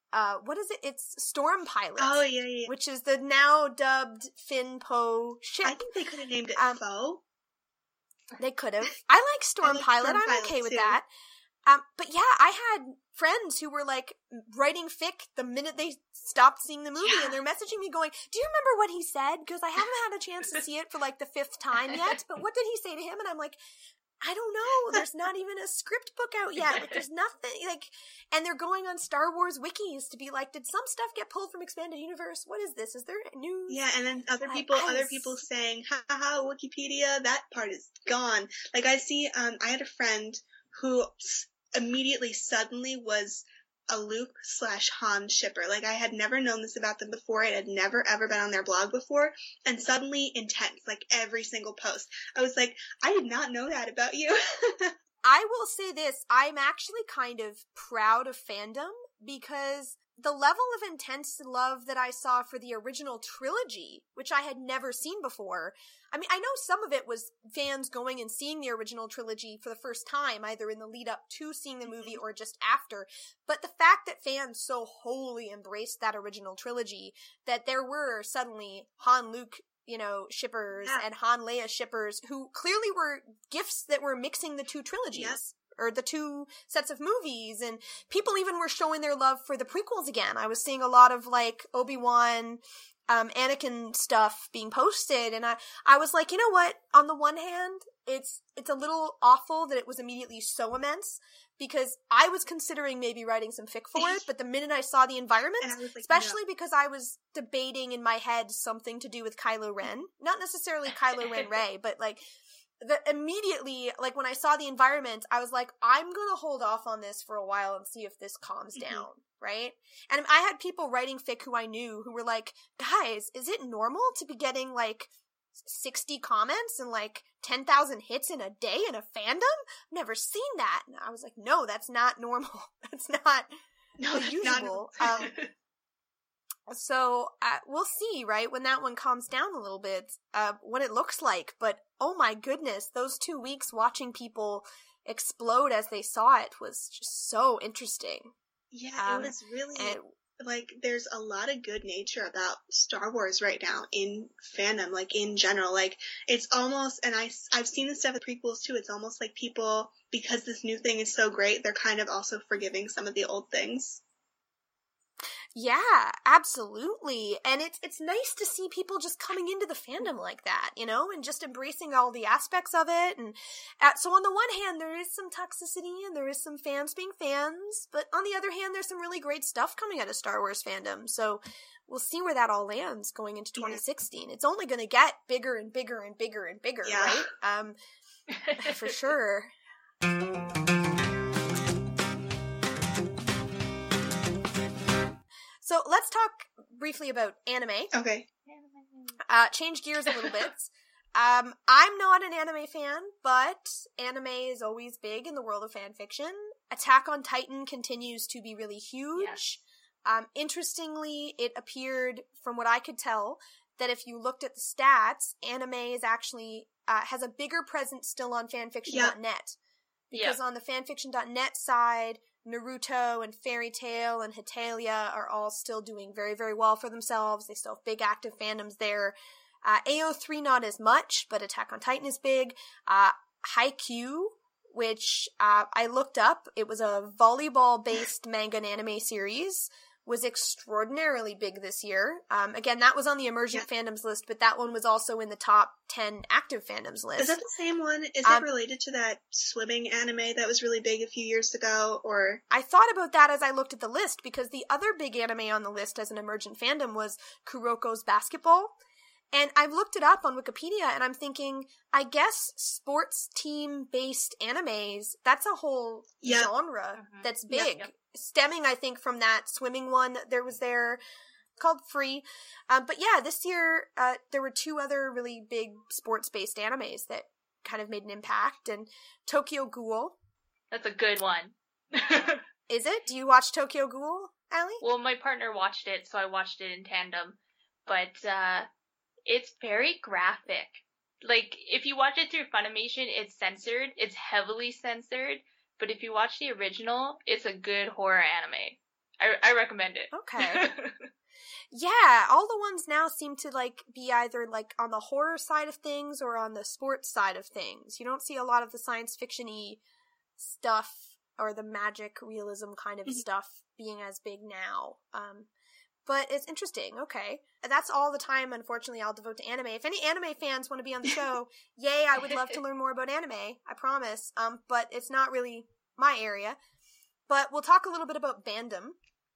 uh, what is it? It's Storm Pilot. Oh, yeah, yeah. Which is the now dubbed Finn Poe ship. I think they could have named it Um, Foe. They could have. I like Storm I like Pilot. Storm I'm Pilot, okay with too. that. Um, but yeah, I had friends who were like writing fic the minute they stopped seeing the movie, Yeah. and they're messaging me going, "Do you remember what he said? Because I haven't had a chance to see it for like the fifth time yet. But what did he say to him?" And I'm like, I don't know. There's not even a script book out yet. Like, there's nothing, like, and they're going on Star Wars wikis to be like, did some stuff get pulled from Expanded Universe? What is this? Is there news? Yeah, and then other I- people, I other was- people saying, "Ha ha ha, Wikipedia, that part is gone." Like I see, um, I had a friend who s- immediately, suddenly was a Luke slash Han shipper. Like I had never known this about them before. It had never ever been on their blog before, and suddenly intense, like every single post. I was like, I did not know that about you. I will say this, I'm actually kind of proud of fandom because the level of intense love that I saw for the original trilogy, which I had never seen before, I mean, I know some of it was fans going and seeing the original trilogy for the first time, either in the lead up to seeing the movie or just after, but the fact that fans so wholly embraced that original trilogy, that there were suddenly Han Luke, you know, shippers Yeah. and Han Leia shippers who clearly were gifts that were mixing the two trilogies. Yep. Or the two sets of movies, and people even were showing their love for the prequels again. I was seeing a lot of, like, Obi-Wan, um, Anakin stuff being posted, and I, I was like, you know what? On the one hand, it's, it's a little awful that it was immediately so immense, because I was considering maybe writing some fic for it, but the minute I saw the environment, And I was like, especially because I was debating in my head something to do with Kylo Ren, not necessarily Kylo Ren Rey, but, like, the immediately, like, when I saw the environment, I was like, I'm gonna hold off on this for a while and see if this calms Mhm. down, right? And I had people writing fic who I knew who were like, guys, is it normal to be getting, like, sixty comments and, like, ten thousand hits in a day in a fandom? I've never seen that. And I was like, no, that's not normal. That's not no, the that's usual. not. Um, So, uh, we'll see, right, when that one calms down a little bit, uh, what it looks like. But, oh my goodness, those two weeks watching people explode as they saw it was just so interesting. Yeah, Um, it was really, And like, there's a lot of good nature about Star Wars right now in fandom, like, in general. Like, it's almost, and I, I've seen this stuff with prequels too, it's almost like people, because this new thing is so great, they're kind of also forgiving some of the old things. yeah, absolutely. And it's it's nice to see people just coming into the fandom like that, you know, and just embracing all the aspects of it. And uh, so on the one hand, there is some toxicity and there is some fans being fans, but on the other hand, there's some really great stuff coming out of Star Wars fandom. So we'll see where that all lands going into twenty sixteen. It's only going to get bigger and bigger and bigger and bigger, Yeah. right? Um, for sure. So let's talk briefly about anime. Okay. Uh, change gears a little bit. Um, I'm not an anime fan, but anime is always big in the world of fan fiction. Attack on Titan continues to be really huge. Yes. Um, interestingly, it appeared, from what I could tell, that if you looked at the stats, anime is actually uh, has a bigger presence still on fanfiction dot net. Because on the fanfiction dot net side, Naruto and Fairy Tail and Hetalia are all still doing very, very well for themselves. They still have big active fandoms there. Uh, A O three not as much, but Attack on Titan is big. Uh, Haikyuu, which uh, I looked up, it was a volleyball-based manga and anime series, was extraordinarily big this year. Um, again, that was on the emergent Yeah. fandoms list, but that one was also in the top ten active fandoms list. Is that the same one? Is Um, it related to that swimming anime that was really big a few years ago, or? I thought about that as I looked at the list, because the other big anime on the list as an emergent fandom was Kuroko's Basketball. And I've looked it up on Wikipedia, and I'm thinking, I guess sports team-based animes, that's a whole Yeah. genre Mhm. that's Yeah. big. Yep. Stemming, I think, from that swimming one that there was there, called Free. Um, but yeah, this year, uh, there were two other really big sports-based animes that kind of made an impact, and Tokyo Ghoul. That's a good one. Is it? Do you watch Tokyo Ghoul, Allie? Well, my partner watched it, so I watched it in tandem. But uh, it's very graphic. Like, if you watch it through Funimation, it's censored. It's heavily censored. But if you watch the original, it's a good horror anime. I, I recommend it. Okay. Yeah, all the ones now seem to, like, be either, like, on the horror side of things or on the sports side of things. You don't see a lot of the science fiction-y stuff or the magic realism kind of Mhm. stuff being as big now. Um, but it's interesting. Okay. That's all the time, unfortunately, I'll devote to anime. If any anime fans want to be on the show, yay, I would love to learn more about anime. I promise. Um, but it's not really my area. But we'll talk a little bit about fandom.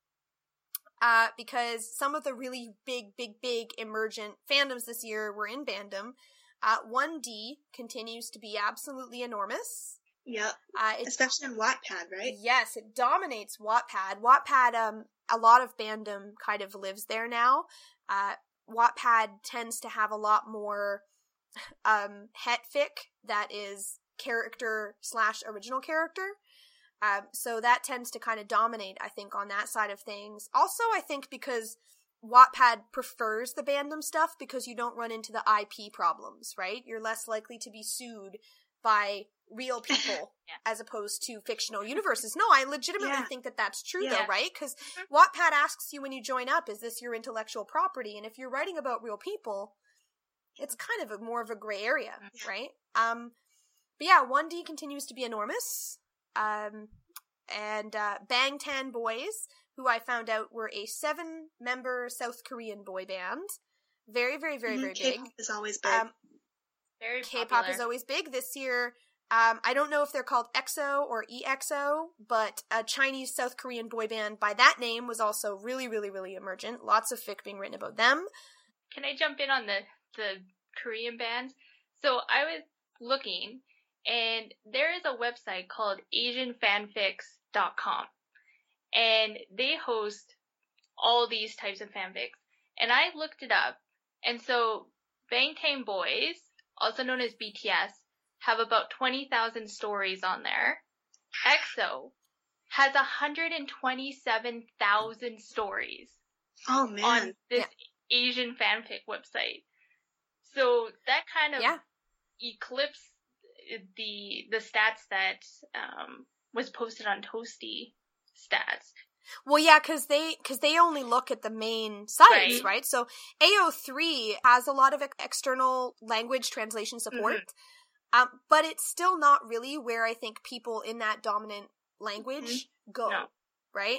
Uh, because some of the really big, big, big emergent fandoms this year were in fandom. Uh, one D continues to be absolutely enormous. Yep. Uh, it, Especially on Wattpad, right? yes, it dominates Wattpad. Wattpad, um, a lot of fandom kind of lives there now. Uh, Wattpad tends to have a lot more, um, hetfic that is character slash original character. Um, so that tends to kind of dominate, I think, on that side of things. Also, I think because Wattpad prefers the fandom stuff because you don't run into the I P problems, right? You're less likely to be sued by real people Yeah. as opposed to fictional universes. No, I legitimately Yeah. think that that's true, Yeah. though, right? Because Wattpad asks you when you join up, is this your intellectual property? And if you're writing about real people, it's kind of a, more of a gray area, Yeah. right? Um, but yeah, one D continues to be enormous. Um, and uh, Bangtan Boys, who I found out were a seven-member South Korean boy band. Very, very, very, Mhm. very big. K-pop is always big. Um, Very K-pop popular. is always big. This year, um, I don't know if they're called EXO or E X O, but a Chinese South Korean boy band by that name was also really, really, really emergent. Lots of fic being written about them. Can I jump in on the, the Korean bands? So I was looking, and there is a website called asian fanfics dot com, and they host all these types of fanfics. And I looked it up, and so Bangtan Boys, also known as B T S, have about twenty thousand stories on there. EXO has one hundred twenty-seven thousand stories oh, man. on this Asian fanfic website. So that kind of Yeah. eclipsed the the stats that um, was posted on Toasty stats. Well, yeah, because they, cause they only look at the main sites, right? Right. So A O three has a lot of ex- external language translation support, um, but it's still not really where I think people in that dominant language go, No. right?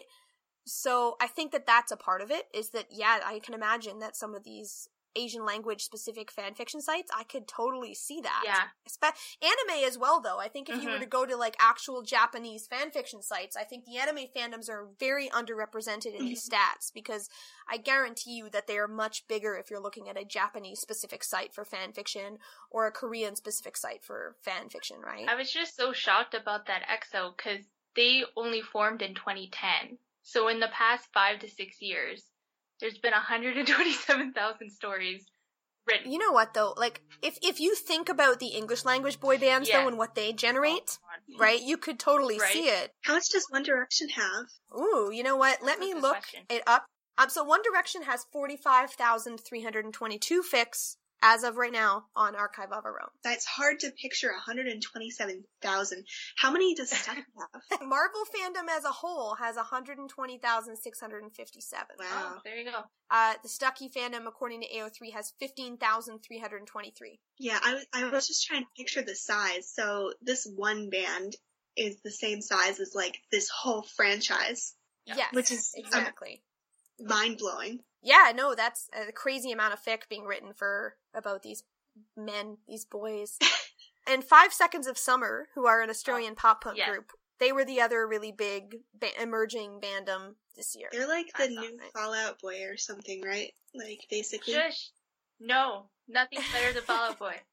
So I think that that's a part of it, is that, yeah, I can imagine that some of these Asian language specific fan fiction sites, I could totally see that. Yeah. Espe- anime as well, though. I think if you were Mhm. to go to like actual Japanese fan fiction sites, I think the anime fandoms are very underrepresented in these stats, because I guarantee you that they are much bigger if you're looking at a Japanese specific site for fan fiction or a Korean specific site for fan fiction, right? I was just so shocked about that EXO because they only formed in twenty ten. So in the past five to six years, there's been one hundred twenty-seven thousand stories written. You know what, though? Like, if if you think about the English language boy bands, Yeah. though, and what they generate, Oh, God. right, you could totally Right. see it. How much does One Direction have? Ooh, you know what? Let That's a me good look question. it up. Um, so One Direction has forty-five thousand three hundred twenty-two fics as of right now on Archive of Our Own. That's hard to picture. one hundred twenty-seven thousand. How many does Stuck have? Marvel fandom as a whole has one hundred twenty thousand six hundred fifty-seven. Wow. Oh, there you go. Uh, the Stucky fandom, according to A O three, has fifteen thousand three hundred twenty-three. Yeah, I, was- I was just trying to picture the size. So this one band is the same size as like this whole franchise. Yeah. Yes, Which is, um, exactly. Mind blowing. Yeah, no, that's a crazy amount of fic being written for about these men, these boys. And Five Seconds of Summer, who are an Australian pop punk yes. group, they were the other really big ba- emerging bandom this year. They're like I the thought, new right? Fall Out Boy or something, right? Like basically. Shush. No, nothing's better than Fall Out Boy.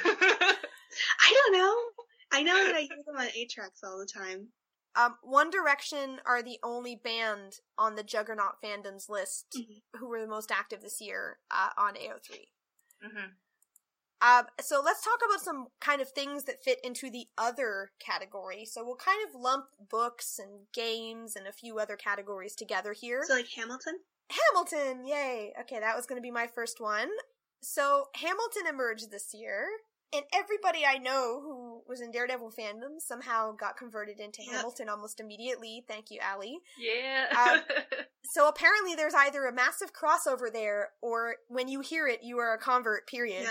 I don't know. I know that I hear them on eight tracks all the time. Um, One Direction are the only band on the Juggernaut fandoms list Mhm. who were the most active this year uh, on A O three. hmm Um, so let's talk about some kind of things that fit into the other category. So we'll kind of lump books and games and a few other categories together here. So like Hamilton? Hamilton, yay! Okay, that was going to be my first one. So Hamilton emerged this year, and everybody I know who was in Daredevil fandom somehow got converted into Yep. Hamilton almost immediately. Thank you, Allie. Yeah. Um, So apparently there's either a massive crossover there, or when you hear it, you are a convert, period.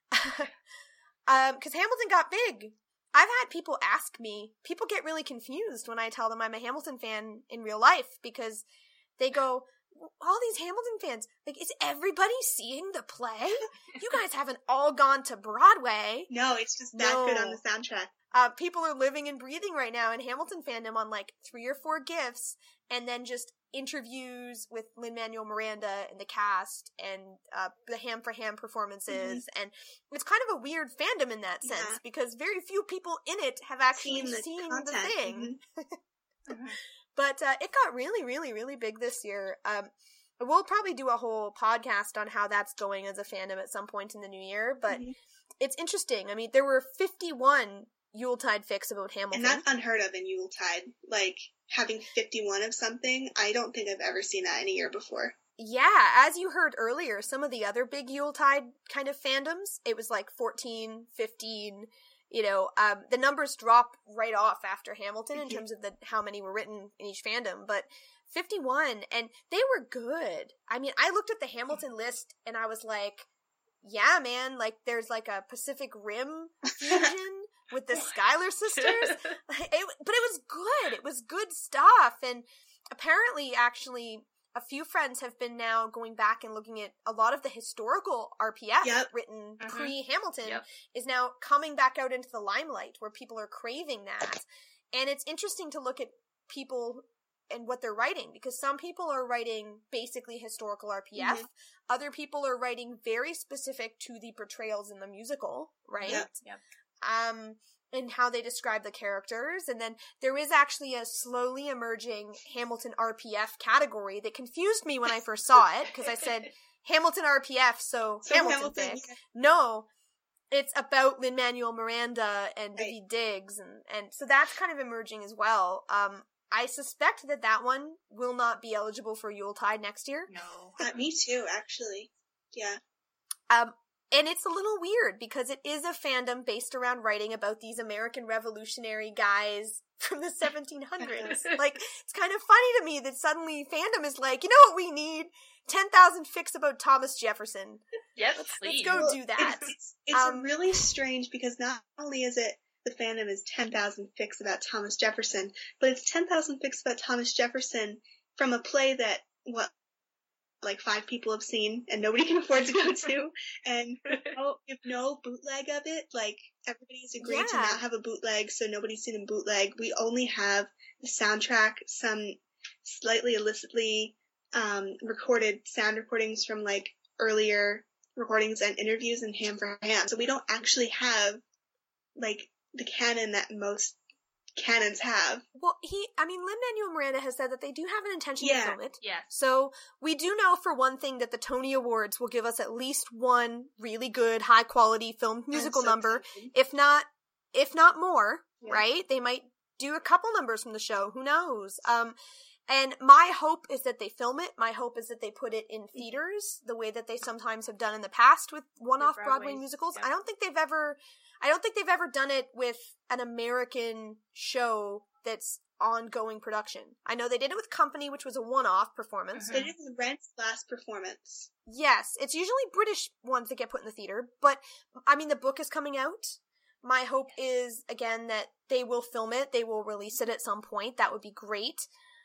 um, because Hamilton got big. I've had people ask me, people get really confused when I tell them I'm a Hamilton fan in real life, because they go, all these Hamilton fans, like, is everybody seeing the play? You guys haven't all gone to Broadway. No, it's just that good on No. the soundtrack. Uh, people are living and breathing right now in Hamilton fandom on like three or four gifts, and then just interviews with Lin-Manuel Miranda and the cast, and uh, the Ham for Ham performances, mm-hmm. and it's kind of a weird fandom in that sense, Yeah. because very few people in it have actually Seen the seen content. the thing. Mhm. Mhm. But uh, it got really, really, really big this year. Um, we'll probably do a whole podcast on how that's going as a fandom at some point in the new year, but Mhm. it's interesting. I mean, there were fifty-one Yuletide fics about Hamilton. And that's unheard of in Yuletide. Like, having fifty-one of something, I don't think I've ever seen that in a year before. Yeah, as you heard earlier, some of the other big Yuletide kind of fandoms, it was like fourteen, fifteen, you know, um, the numbers drop right off after Hamilton in Mhm. terms of the how many were written in each fandom, but fifty-one, and they were good. I mean, I looked at the Hamilton list and I was like, yeah, man, like there's like a Pacific Rim fusion with the Schuyler sisters. It, but it was good. It was good stuff. And apparently, actually, a few friends have been now going back and looking at a lot of the historical R P F Yep. written Mhm. pre-Hamilton Yep. is now coming back out into the limelight, where people are craving that. And it's interesting to look at people and what they're writing, because some people are writing basically historical R P F. Mhm. Other people are writing very specific to the portrayals in the musical, right? Yep. Yep. Um, and how they describe the characters. And then there is actually a slowly emerging Hamilton R P F category that confused me when I first saw it, because I said Hamilton R P F, so, So Hamilton, Hamilton, fic. yeah. No, it's about Lin-Manuel Miranda and Right. Vivi Diggs, and, and so that's kind of emerging as well. Um, I suspect that that one will not be eligible for Yuletide next year. No. Uh, me too, actually. Yeah. Um, and it's a little weird because it is a fandom based around writing about these American revolutionary guys from the seventeen hundreds. Like, it's kind of funny to me that suddenly fandom is like, you know what we need? ten thousand fics about Thomas Jefferson. Yes, Let's, please. let's go Well, do that. It's, it's, it's Um, really strange because not only is it the fandom is ten thousand fics about Thomas Jefferson, but it's ten thousand fics about Thomas Jefferson from a play that, what, like five people have seen and nobody can afford to go to, and no, if no bootleg of it, like everybody's agreed to Yeah. not have a bootleg, so nobody's seen a bootleg. We only have the soundtrack, some slightly illicitly um, recorded sound recordings from like earlier recordings and interviews in Ham for Ham. So we don't actually have like the canon that most canons have. Well, he, I mean, Lin-Manuel Miranda has said that they do have an intention Yeah. to film it. Yes. So we do know for one thing that the Tony Awards will give us at least one really good, high quality filmed musical I'm so number, excited. if not, if not more, Yeah. right? They might do a couple numbers from the show. Who knows? Um, and my hope is that they film it. My hope is that they put it in theaters the way that they sometimes have done in the past with one-off With Broadway Broadway's, musicals. yep. I don't think they've ever, I don't think they've ever done it with an American show that's ongoing production. I know they did it with Company, which was a one-off performance. Mhm. They did Rent's last performance. Yes, it's usually British ones that get put in the theater, but I mean, the book is coming out. My hope is, again, that they will film it. They will release it at some point. That would be great.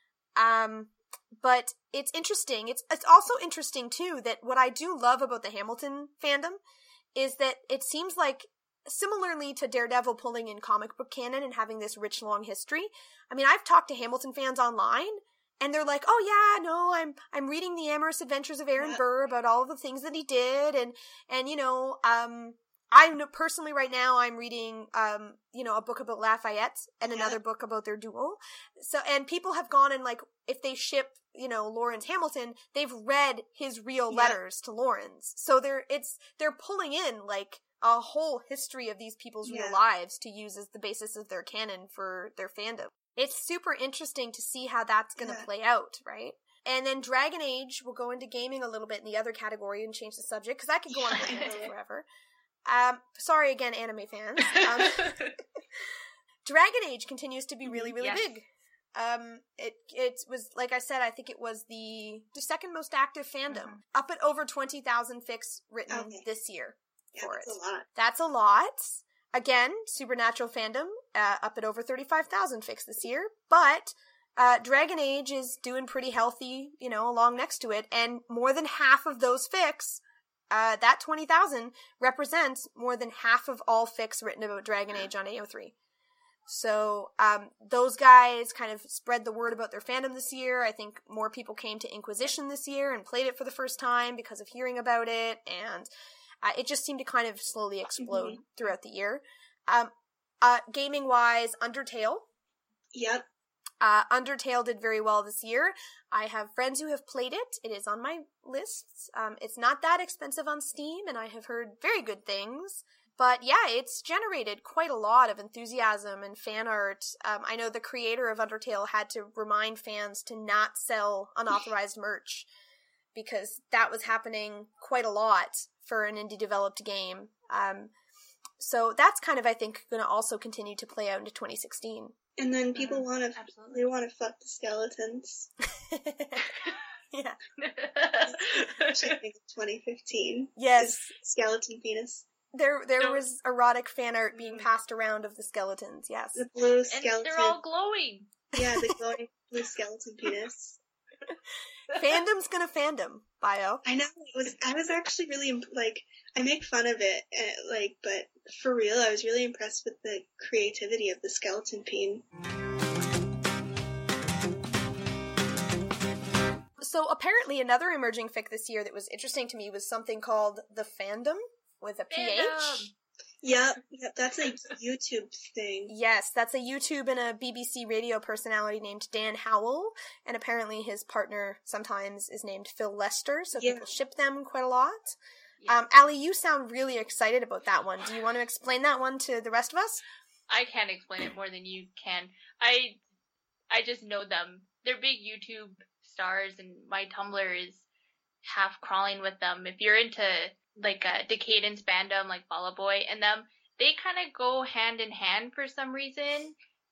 Um, but it's interesting. It's, it's also interesting, too, that what I do love about the Hamilton fandom is that it seems like, similarly to Daredevil pulling in comic book canon and having this rich, long history, I mean, I've talked to Hamilton fans online, and they're like, oh yeah, no, I'm, I'm reading the amorous adventures of Aaron Yeah. Burr about all of the things that he did, and, and, you know, um, I know personally right now I'm reading, um, you know, a book about Lafayette and Yeah. another book about their duel. So, and people have gone and like, if they ship, you know, Lawrence Hamilton, they've read his real Yeah. letters to Lawrence. So they're, it's, they're pulling in like a whole history of these people's Yeah. real lives to use as the basis of their canon for their fandom. It's super interesting to see how that's going to Yeah. play out, right? And then Dragon Age will go into gaming a little bit in the other category and change the subject, because I could go on about that forever. Um, sorry again, anime fans. Um, Dragon Age continues to be really, really Yes. big. Um, it it was, like I said, I think it was the, the second most active fandom. Mhm. Up at over twenty thousand fics written Okay. this year Yeah, for that's it. a lot. That's a lot. Again, Supernatural fandom, uh, up at over thirty-five thousand fics this year. But uh, Dragon Age is doing pretty healthy, you know, along next to it. And more than half of those fics, uh, that twenty thousand, represents more than half of all fics written about Dragon Age on A O three. So um, those guys kind of spread the word about their fandom this year. I think more people came to Inquisition this year and played it for the first time because of hearing about it. And uh, it just seemed to kind of slowly explode Mhm. throughout the year. Um, uh, gaming-wise, Undertale. Yep. Uh, Undertale did very well this year. I have friends who have played it. It is on my lists. Um, it's not that expensive on Steam, and I have heard very good things. But yeah, it's generated quite a lot of enthusiasm and fan art. Um, I know the creator of Undertale had to remind fans to not sell unauthorized merch because that was happening quite a lot for an indie-developed game. Um, so that's kind of, I think, going to also continue to play out into twenty sixteen. And then people Mhm. want to, Absolutely. they want to fuck the skeletons. Yeah. Which I think twenty fifteen. Yes. is skeleton penis. There there So- was erotic fan art being Mm. passed around of the skeletons, yes. The blue And skeleton. they're all glowing. Yeah, the glowing blue skeleton penis. Fandom's gonna fandom, Bio. I know, it was, I was actually really, imp- like, I make fun of it, uh, like, but for real, I was really impressed with the creativity of the skeleton peen. So apparently another emerging fic this year that was interesting to me was something called The Fandom, with a P H. Fandom. Yep, yep, that's a YouTube thing. Yes, that's a YouTube and a B B C radio personality named Dan Howell, and apparently his partner sometimes is named Phil Lester, so Yeah. people ship them quite a lot. Yeah. Um, Allie, you sound really excited about that one. Do you want to explain that one to the rest of us? I can't explain it more than you can. I I just know them. They're big YouTube stars, and my Tumblr is half crawling with them. If you're into like a Decadence fandom, like Fall Out Boy and them, they kind of go hand in hand for some reason,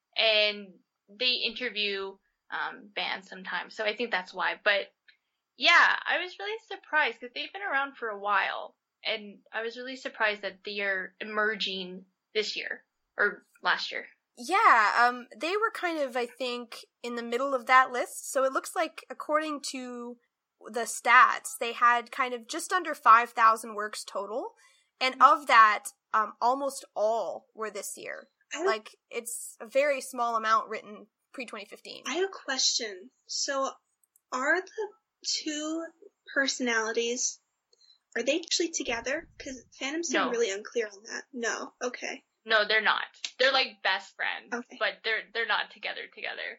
and they interview um, bands sometimes. So I think that's why. But yeah, I was really surprised because they've been around for a while, and I was really surprised that they are emerging this year or last year. Yeah, um, they were kind of, I think, in the middle of that list. So it looks like, according to the stats, they had kind of just under five thousand works total. And of that, um, almost all were this year. I have, Like, it's a very small amount written pre twenty fifteen. I have a question. So, are the two personalities, are they actually together? Because fandom seemed No. really unclear on that. No. Okay. No, they're not. They're like best friends, Okay. but they're they're not together together.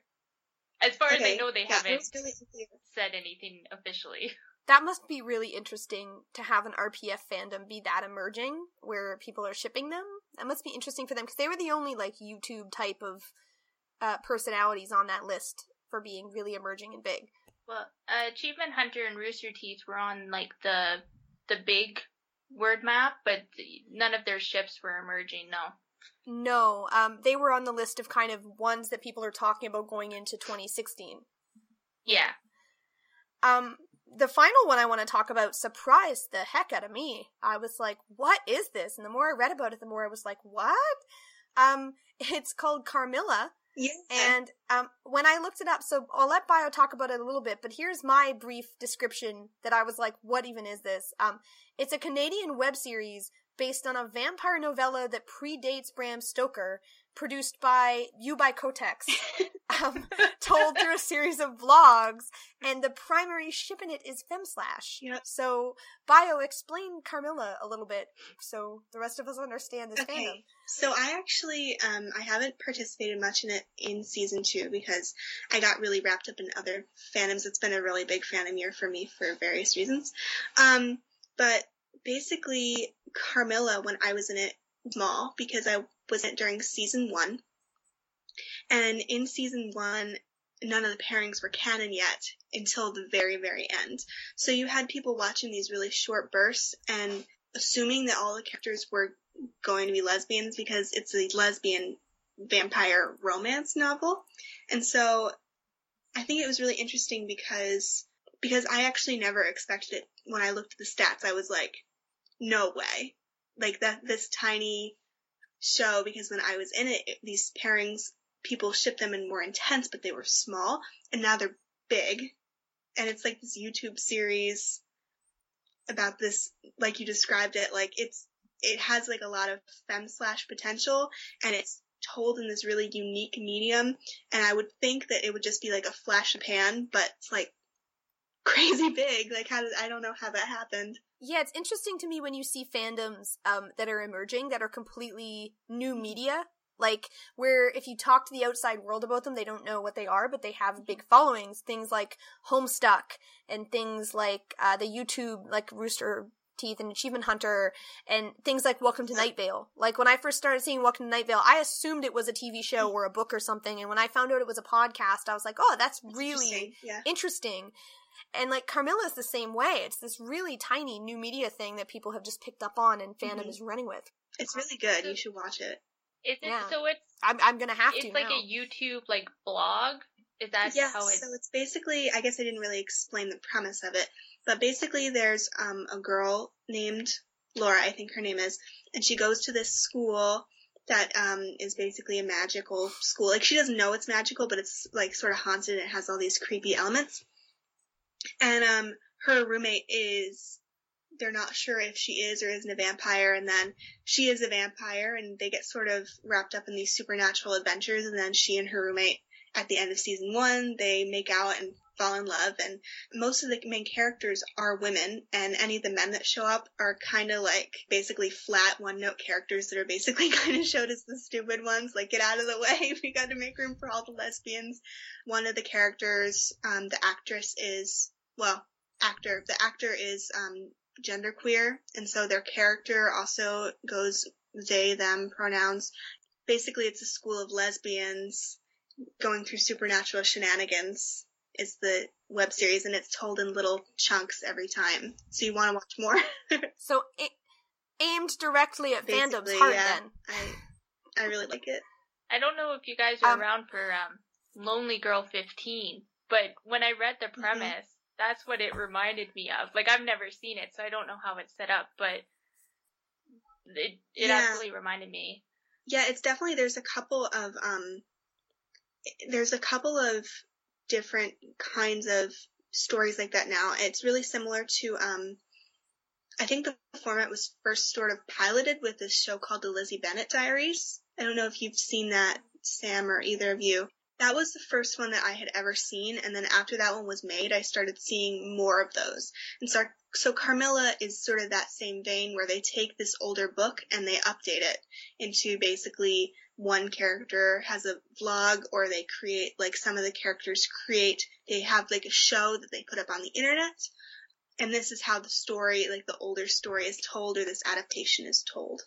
As far as I Okay. know, they Yeah, it haven't was really unclear. said anything officially. That must be really interesting to have an R P F fandom be that emerging, where people are shipping them. That must be interesting for them, because they were the only, like, YouTube type of uh, personalities on that list for being really emerging and big. Well, uh, Achievement Hunter and Rooster Teeth were on like the the big word map, but none of their ships were emerging. No. No, um, they were on the list of kind of ones that people are talking about going into twenty sixteen. Yeah. Um, the final one I want to talk about surprised the heck out of me. I was like, what is this? And the more I read about it, the more I was like, what? Um, it's called Carmilla. Yeah. And um, when I looked it up, so I'll let Bio talk about it a little bit, but here's my brief description that I was like, what even is this? Um, it's a Canadian web series based on a vampire novella that predates Bram Stoker, produced by You by Kotex, um, told through a series of vlogs, and the primary ship in it is Femslash. Yep. So, Bio, explain Carmilla a little bit so the rest of us understand this Okay. fandom. So I actually, um, I haven't participated much in it in season two because I got really wrapped up in other fandoms. It's been a really big fandom year for me for various reasons. Um, but basically, Carmilla, when I was in it, small because I was in it during season one. And in season one, none of the pairings were canon yet until the very, very end. So you had people watching these really short bursts, and assuming that all the characters were going to be lesbians because it's a lesbian vampire romance novel. And so I think it was really interesting because because I actually never expected it. When I looked at the stats, I was like, no way. Like, that this tiny show, because when I was in it, it these pairings, people shipped them in more intense, but they were small, and now they're big. And it's like this YouTube series about this, like you described it, like it's, it has like a lot of femme slash potential, and it's told in this really unique medium, and I would think that it would just be like a flash of pan, but it's like crazy big. Like, how did, I don't know how that happened. Yeah, it's interesting to me when you see fandoms um, that are emerging that are completely new media. Like, where if you talk to the outside world about them, they don't know what they are, but they have big followings. Things like Homestuck, and things like uh, the YouTube, like Rooster Teeth and Achievement Hunter, and things like Welcome to Night Vale. Like, when I first started seeing Welcome to Night Vale, I assumed it was a T V show or a book or something, and when I found out it was a podcast, I was like, oh, that's really Interesting. Yeah. interesting. And, like, Carmilla is the same way. It's this really tiny new media thing that people have just picked up on and fandom Mhm. is running with. It's really good. You should watch it. Is it, Yeah. so it's, I'm I'm gonna have it's to like now. a YouTube, like, blog? Is that Yes, how it's... so it's basically, I guess I didn't really explain the premise of it, but basically there's um, a girl named Laura, I think her name is, and she goes to this school that um, is basically a magical school. Like, she doesn't know it's magical, but it's, like, sort of haunted, and it has all these creepy elements. And um, her roommate is, they're not sure if she is or isn't a vampire, and then she is a vampire, and they get sort of wrapped up in these supernatural adventures, and then she and her roommate, at the end of season one, they make out and fall in love, and most of the main characters are women, and any of the men that show up are kind of like basically flat one-note characters that are basically kind of showed as the stupid ones, like, get out of the way, we got to make room for all the lesbians. One of the characters, um, the actress is, well, actor, the actor is um, genderqueer, and so their character also goes they, them pronouns. Basically, it's a school of lesbians going through supernatural shenanigans is the web series, and it's told in little chunks every time. So you want to watch more? So a- aimed directly at fandom's Basically, heart, yeah. then. I I really like it. I don't know if you guys are Um, around for um, Lonely Girl fifteen, but when I read the premise, Mm-hmm. that's what it reminded me of. Like, I've never seen it, so I don't know how it's set up, but it it Yeah. absolutely reminded me. Yeah, it's definitely, there's a couple of, um, there's a couple of different kinds of stories like that now. It's really similar to, um, I think the format was first sort of piloted with this show called The Lizzie Bennet Diaries. I don't know if you've seen that, Sam, or either of you. That was the first one that I had ever seen, and then after that one was made, I started seeing more of those. And so, so Carmilla is sort of that same vein where they take this older book and they update it into basically one character has a vlog, or they create, like, some of the characters create, they have like a show that they put up on the internet, and this is how the story, like the older story is told, or this adaptation is told.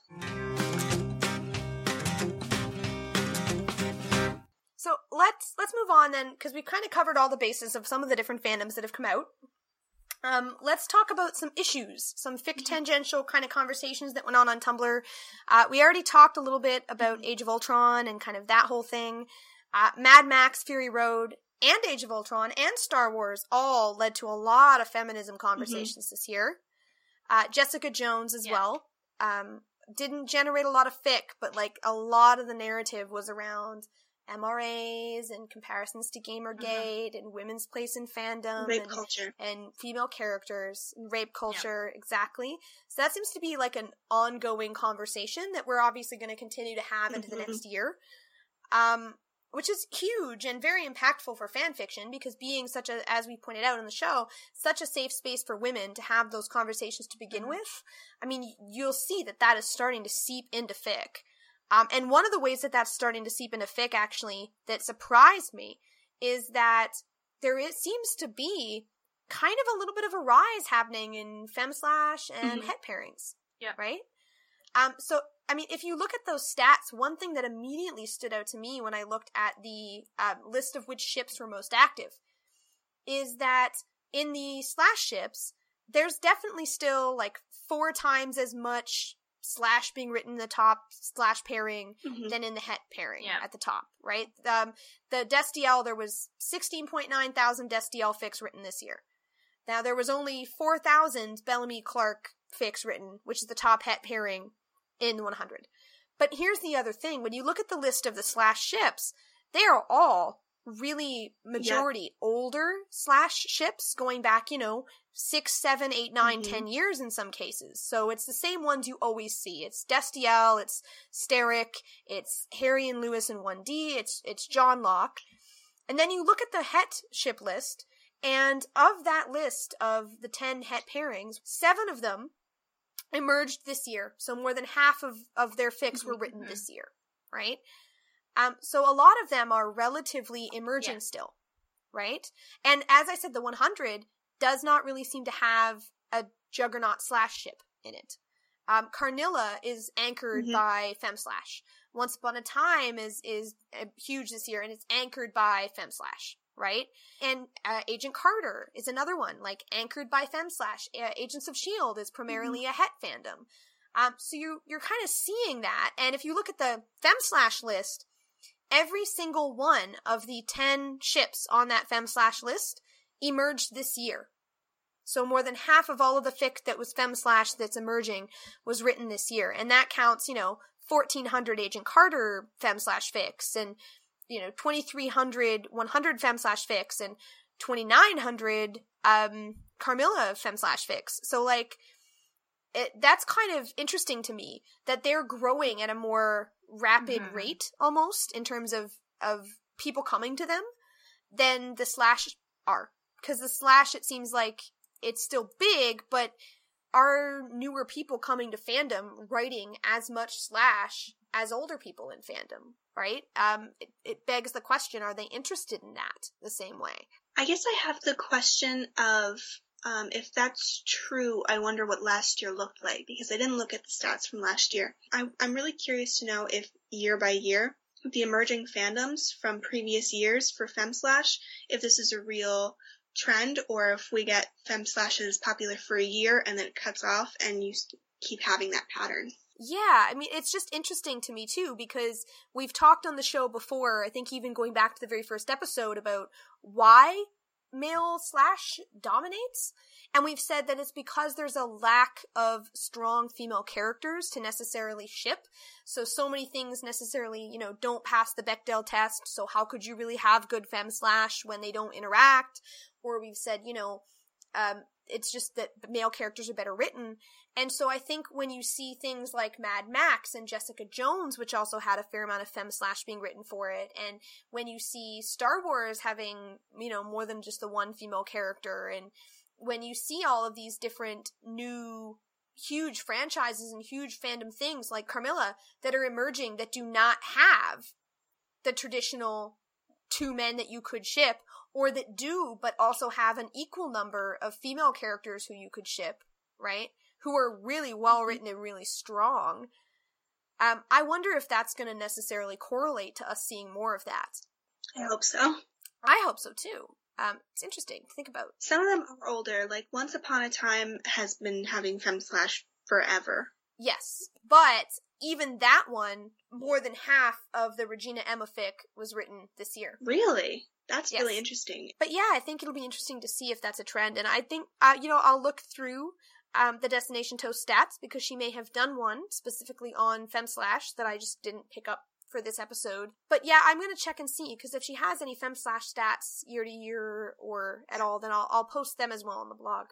So let's let's move on then, because we've kind of covered all the bases of some of the different fandoms that have come out. Um, let's talk about some issues, some fic tangential kind of conversations that went on on Tumblr. Uh, we already talked a little bit about Age of Ultron and kind of that whole thing. Uh, Mad Max, Fury Road, and Age of Ultron, and Star Wars all led to a lot of feminism conversations mm-hmm. this year. Uh, Jessica Jones as yeah. well. Um, didn't generate a lot of fic, but like a lot of the narrative was around M R As and comparisons to Gamergate mm-hmm. and women's place in fandom. Rape and, culture. And female characters, and rape culture, yeah. exactly. So that seems to be like an ongoing conversation that we're obviously going to continue to have into mm-hmm. the next year. Um, which is huge and very impactful for fan fiction, because being such a, as we pointed out in the show, such a safe space for women to have those conversations to begin mm-hmm. with. I mean, you'll see that that is starting to seep into fic. Um, and one of the ways that that's starting to seep into fic, actually, that surprised me, is that there is, seems to be kind of a little bit of a rise happening in femslash and mm-hmm. het pairings. Yeah. Right? Um, so, I mean, if you look at those stats, one thing that immediately stood out to me when I looked at the uh, list of which ships were most active is that in the slash ships, there's definitely still, like, four times as much slash being written in the top slash pairing Mhm. than in the het pairing Yeah. at the top, right? Um, the Destiel, there was sixteen point nine thousand Destiel fics written this year. Now, there was only four thousand Bellamy Clark fics written, which is the top het pairing in one hundred. But here's the other thing. When you look at the list of the slash ships, they are all really majority older slash ships going back, you know, six, seven, eight, nine, Mhm. ten years in some cases. So it's the same ones you always see. It's Destiel, it's Steric, it's Harry and Lewis in one D, it's it's John Locke. And then you look at the het ship list, and of that list of the ten het pairings, seven of them emerged this year. So more than half of, of their fics were written Mhm. this year, right? Um, so a lot of them are relatively emerging Yeah. still, right? And as I said, the one hundred does not really seem to have a juggernaut slash ship in it. Um, Carnilla is anchored Mhm. by Fem Slash. Once Upon a Time is is uh, huge this year, and it's anchored by Fem Slash, right? And uh, Agent Carter is another one, like anchored by Fem Slash. Uh, Agents of S H I E L D is primarily a het fandom. Um, so you you're kind of seeing that, and if you look at the Fem Slash list, every single one of the ten ships on that Fem Slash list emerged this year. So more than half of all of the fic that was Fem Slash that's emerging was written this year. And that counts, you know, fourteen hundred Agent Carter Fem Slash fics, and, you know, twenty-three hundred one hundred Fem Slash fics, and twenty-nine hundred um, Carmilla Fem Slash fics. So, like, it, that's kind of interesting to me that they're growing at a more rapid Mhm. rate, almost, in terms of, of people coming to them than the slash are. Because the slash, it seems like it's still big, but are newer people coming to fandom writing as much slash as older people in fandom, right? Um, it, it begs the question, are they interested in that the same way? I guess I have the question of um, if that's true, I wonder what last year looked like, because I didn't look at the stats from last year. I, I'm really curious to know if year by year, the emerging fandoms from previous years for FemSlash, if this is a real trend, or if we get FemSlashes popular for a year and then it cuts off and you s- keep having that pattern. Yeah, I mean, it's just interesting to me, too, because we've talked on the show before, I think even going back to the very first episode, about why male slash dominates, and we've said that it's because there's a lack of strong female characters to necessarily ship, so so many things necessarily, you know, don't pass the Bechdel test, so how could you really have good fem slash when they don't interact? Or we've said, you know, um, it's just that male characters are better written. And so I think when you see things like Mad Max and Jessica Jones, which also had a fair amount of fem slash being written for it, and when you see Star Wars having, you know, more than just the one female character, and when you see all of these different new huge franchises and huge fandom things like Carmilla that are emerging that do not have the traditional two men that you could ship, or that do, but also have an equal number of female characters who you could ship, right? Who are really well written and really strong. Um, I wonder if that's going to necessarily correlate to us seeing more of that. I hope so. I hope so too. Um, it's interesting to think about. Some of them are older, like Once Upon a Time has been having FemSlash forever. Yes, but even that one, more than half of the Regina Emma fic was written this year. Really? That's Yes. really interesting. But yeah, I think it'll be interesting to see if that's a trend. And I think, uh, you know, I'll look through um, the Destination Toast stats, because she may have done one specifically on FemSlash that I just didn't pick up for this episode. But yeah, I'm going to check and see, because if she has any FemSlash stats year to year or at all, then I'll, I'll post them as well on the blog.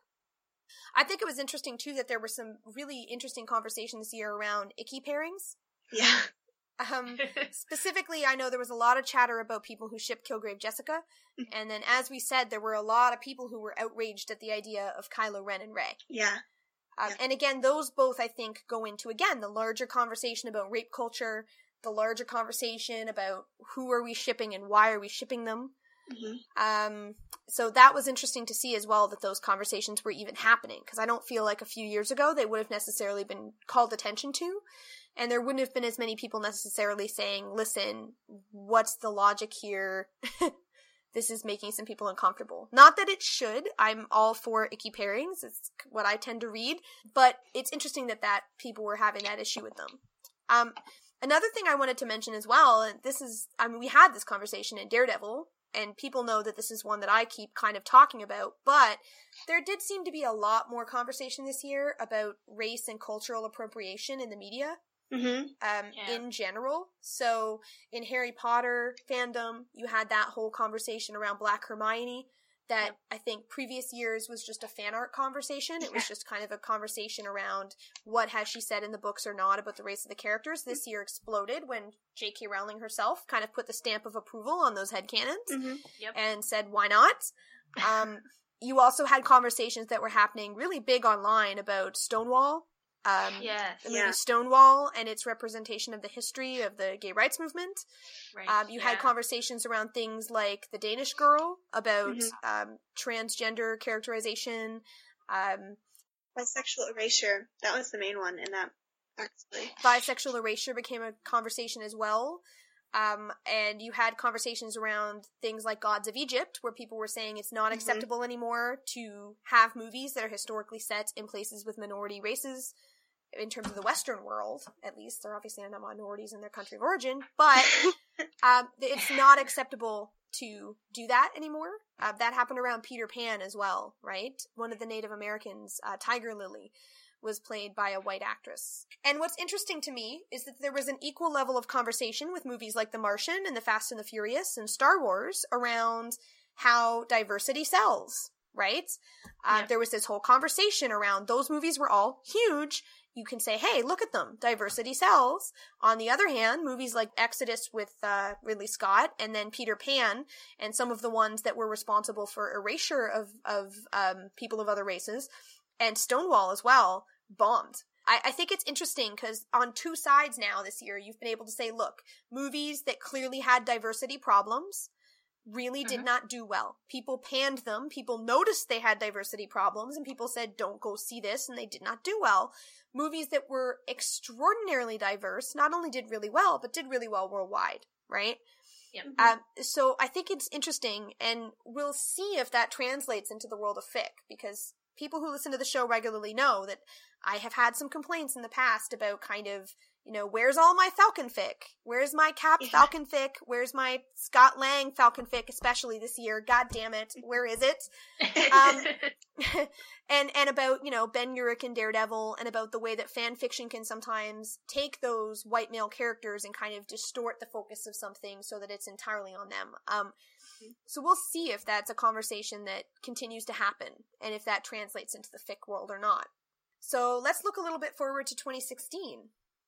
I think it was interesting, too, that there were some really interesting conversations this year around icky pairings. Yeah. Um, specifically, I know there was a lot of chatter about people who ship Kilgrave Jessica, and then, as we said, there were a lot of people who were outraged at the idea of Kylo Ren and Rey. Yeah. Um, Yeah. And again, those both, I think, go into, again, the larger conversation about rape culture, the larger conversation about who are we shipping and why are we shipping them. hmm Um, so that was interesting to see as well, that those conversations were even happening, because I don't feel like a few years ago they would have necessarily been called attention to, and there wouldn't have been as many people necessarily saying, listen, what's the logic here? this is making some people uncomfortable. Not that it should. I'm all for icky pairings. It's what I tend to read. But it's interesting that, that people were having that issue with them. Um, another thing I wanted to mention as well, and this is, I mean, we had this conversation in Daredevil, and people know that this is one that I keep kind of talking about, but there did seem to be a lot more conversation this year about race and cultural appropriation in the media. Mm-hmm. Um, Yeah. in general. So in Harry Potter fandom, you had that whole conversation around Black Hermione that Yep. I think previous years was just a fan art conversation. It was Yeah. just kind of a conversation around what has she said in the books or not about the race of the characters. This year exploded when J K Rowling herself kind of put the stamp of approval on those headcanons Mm-hmm. Yep. and said, why not? Um, you also had conversations that were happening really big online about Stonewall. Um, Yes. the movie Yeah. Stonewall and its representation of the history of the gay rights movement. Right. Um, you yeah. had conversations around things like The Danish Girl, about Mhm. um, transgender characterization. Um, Bisexual erasure. That was the main one in that, actually. bisexual erasure became a conversation as well. Um, and you had conversations around things like Gods of Egypt, where people were saying it's not Mhm. acceptable anymore to have movies that are historically set in places with minority races. In terms of the Western world, at least, they're obviously not minorities in their country of origin, but um, it's not acceptable to do that anymore. Uh, that happened around Peter Pan as well, right? One of the Native Americans, uh, Tiger Lily, was played by a white actress. And what's interesting to me is that there was an equal level of conversation with movies like The Martian and The Fast and the Furious and Star Wars around how diversity sells, right? Uh, Yeah. There was this whole conversation around those movies were all huge. You can say, hey, look at them. Diversity sells. On the other hand, movies like Exodus with uh, Ridley Scott and then Peter Pan and some of the ones that were responsible for erasure of, of um, people of other races and Stonewall as well bombed. I, I think it's interesting because on two sides now this year, you've been able to say, look, movies that clearly had diversity problems really did Mhm. not do well. People panned them. People noticed they had diversity problems and people said, don't go see this, and they did not do well. Movies that were extraordinarily diverse not only did really well, but did really well worldwide, right? Yep. Um, so I think it's interesting, and we'll see if that translates into the world of fic, because people who listen to the show regularly know that I have had some complaints in the past about kind of, you know, where's all my Falcon fic? Where's my Cap Yeah. Falcon fic? Where's my Scott Lang Falcon fic, especially this year? God damn it. Where is it? Um, and and about, you know, Ben Urich and Daredevil, and about the way that fan fiction can sometimes take those white male characters and kind of distort the focus of something so that it's entirely on them. Um, so we'll see if that's a conversation that continues to happen and if that translates into the fic world or not. So let's look a little bit forward to twenty sixteen.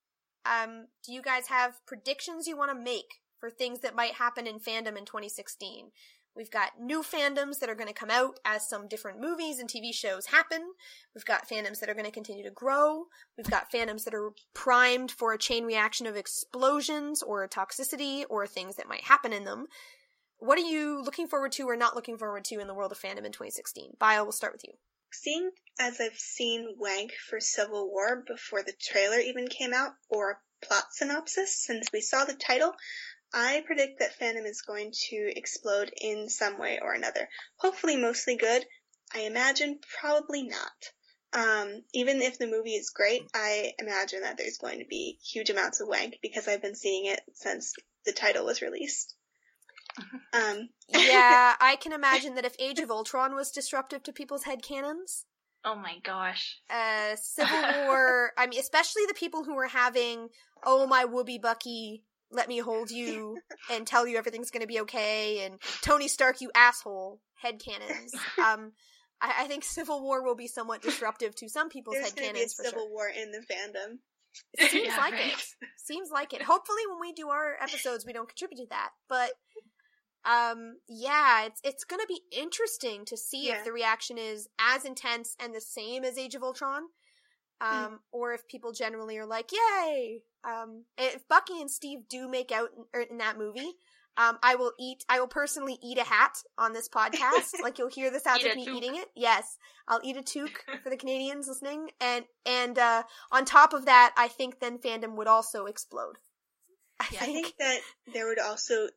Um, do you guys have predictions you want to make for things that might happen in fandom in twenty sixteen? We've got new fandoms that are going to come out as some different movies and T V shows happen. We've got fandoms that are going to continue to grow. We've got fandoms that are primed for a chain reaction of explosions or toxicity or things that might happen in them. What are you looking forward to or not looking forward to in the world of fandom in twenty sixteen? Bio, we'll start with you. Seeing as I've seen Wank for Civil War before the trailer even came out, or a plot synopsis, since we saw the title, I predict that fandom is going to explode in some way or another. Hopefully mostly good. I imagine probably not. Um, even if the movie is great, I imagine that there's going to be huge amounts of wank because I've been seeing it since the title was released. Um, Yeah, I can imagine that if Age of Ultron was disruptive to people's headcanons, Oh my gosh. uh, Civil War, I mean, especially the people who were having, oh, my whoopee Bucky, let me hold you and tell you everything's gonna be okay, and Tony Stark, you asshole, headcanons. Um, I, I think Civil War will be somewhat disruptive to some people's there's going to be a headcanons for civil sure. war in the fandom. It seems Yeah, like right. it. Seems like it. Hopefully when we do our episodes, we don't contribute to that. But, um, yeah, it's it's gonna be interesting to see Yeah. if the reaction is as intense and the same as Age of Ultron. Um, or if people generally are like, yay! Um, if Bucky and Steve do make out in, er, in that movie, um, I will eat, I will personally eat a hat on this podcast. Like, you'll hear the sounds Eat of a me toque. eating it. Yes. I'll eat a toque for the Canadians listening. And, and, uh, on top of that, I think then fandom would also explode. I Yeah, I think. think that there would also,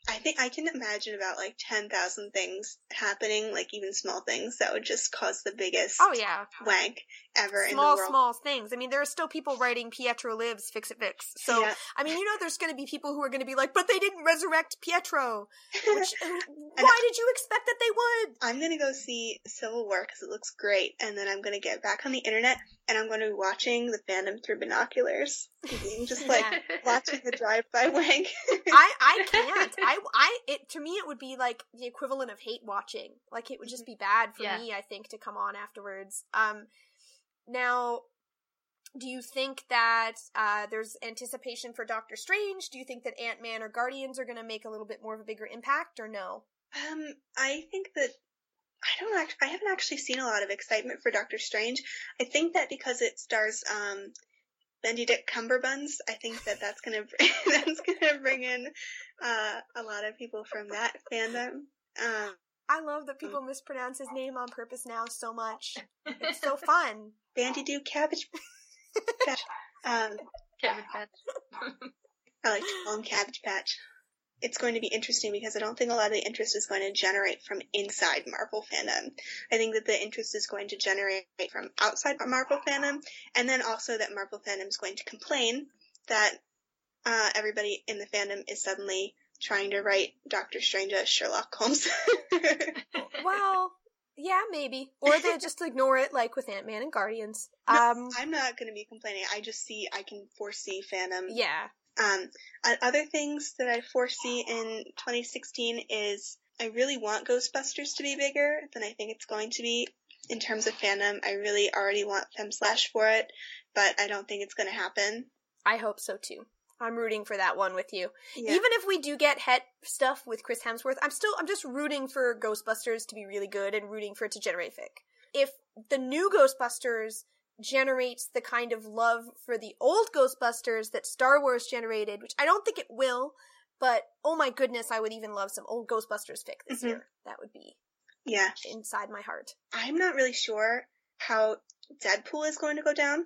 I think I can imagine about like ten thousand things happening, like even small things that would just cause the biggest Oh, yeah. wank ever in the Small, world. small things. I mean, there are still people writing Pietro Lives, Fix It Fix. So, Yeah. I mean, you know there's going to be people who are going to be like, but they didn't resurrect Pietro. Which, why did you expect that they would? I'm gonna go see Civil War because it looks great, and then I'm gonna get back on the internet and I'm gonna be watching the fandom through binoculars, being just like watching the drive-by wank. I, I can't. I, I, it, to me, it would be like the equivalent of hate watching. Like, it would just be bad for Yeah. me, I think, to come on afterwards. Um, now, do you think that uh, there's anticipation for Doctor Strange? Do you think that Ant-Man or Guardians are going to make a little bit more of a bigger impact, or no? Um, I think that I don't act- I haven't actually seen a lot of excitement for Doctor Strange. I think that because it stars um Benedict Cumberbuns, I think that that's gonna br- that's gonna bring in uh a lot of people from that fandom. Um, I love that people mispronounce his name on purpose now so much. It's so fun. Bandy Doo Cabbage Patch. Um, Cabbage Patch. I like to call him Cabbage Patch. It's going to be interesting because I don't think a lot of the interest is going to generate from inside Marvel fandom. I think that the interest is going to generate from outside Marvel fandom, and then also that Marvel fandom is going to complain that uh, everybody in the fandom is suddenly trying to write Doctor Strange as Sherlock Holmes. Well, yeah, maybe. Or they'll just ignore it, like with Ant-Man and Guardians. Um, I'm not going to be complaining. I just see, I can foresee fandom. yeah. Um, o- other things that I foresee in twenty sixteen is I really want Ghostbusters to be bigger than I think it's going to be. In terms of fandom, I really already want FemSlash for it, but I don't think it's going to happen. I hope so, too. I'm rooting for that one with you. Yeah. Even if we do get Het stuff with Chris Hemsworth, I'm still, I'm just rooting for Ghostbusters to be really good and rooting for it to generate fic. If the new Ghostbusters generates the kind of love for the old Ghostbusters that Star Wars generated, which I don't think it will, but oh my goodness, I would even love some old Ghostbusters fic this Mhm. year. That would be Yeah. inside my heart. I'm not really sure how Deadpool is going to go down.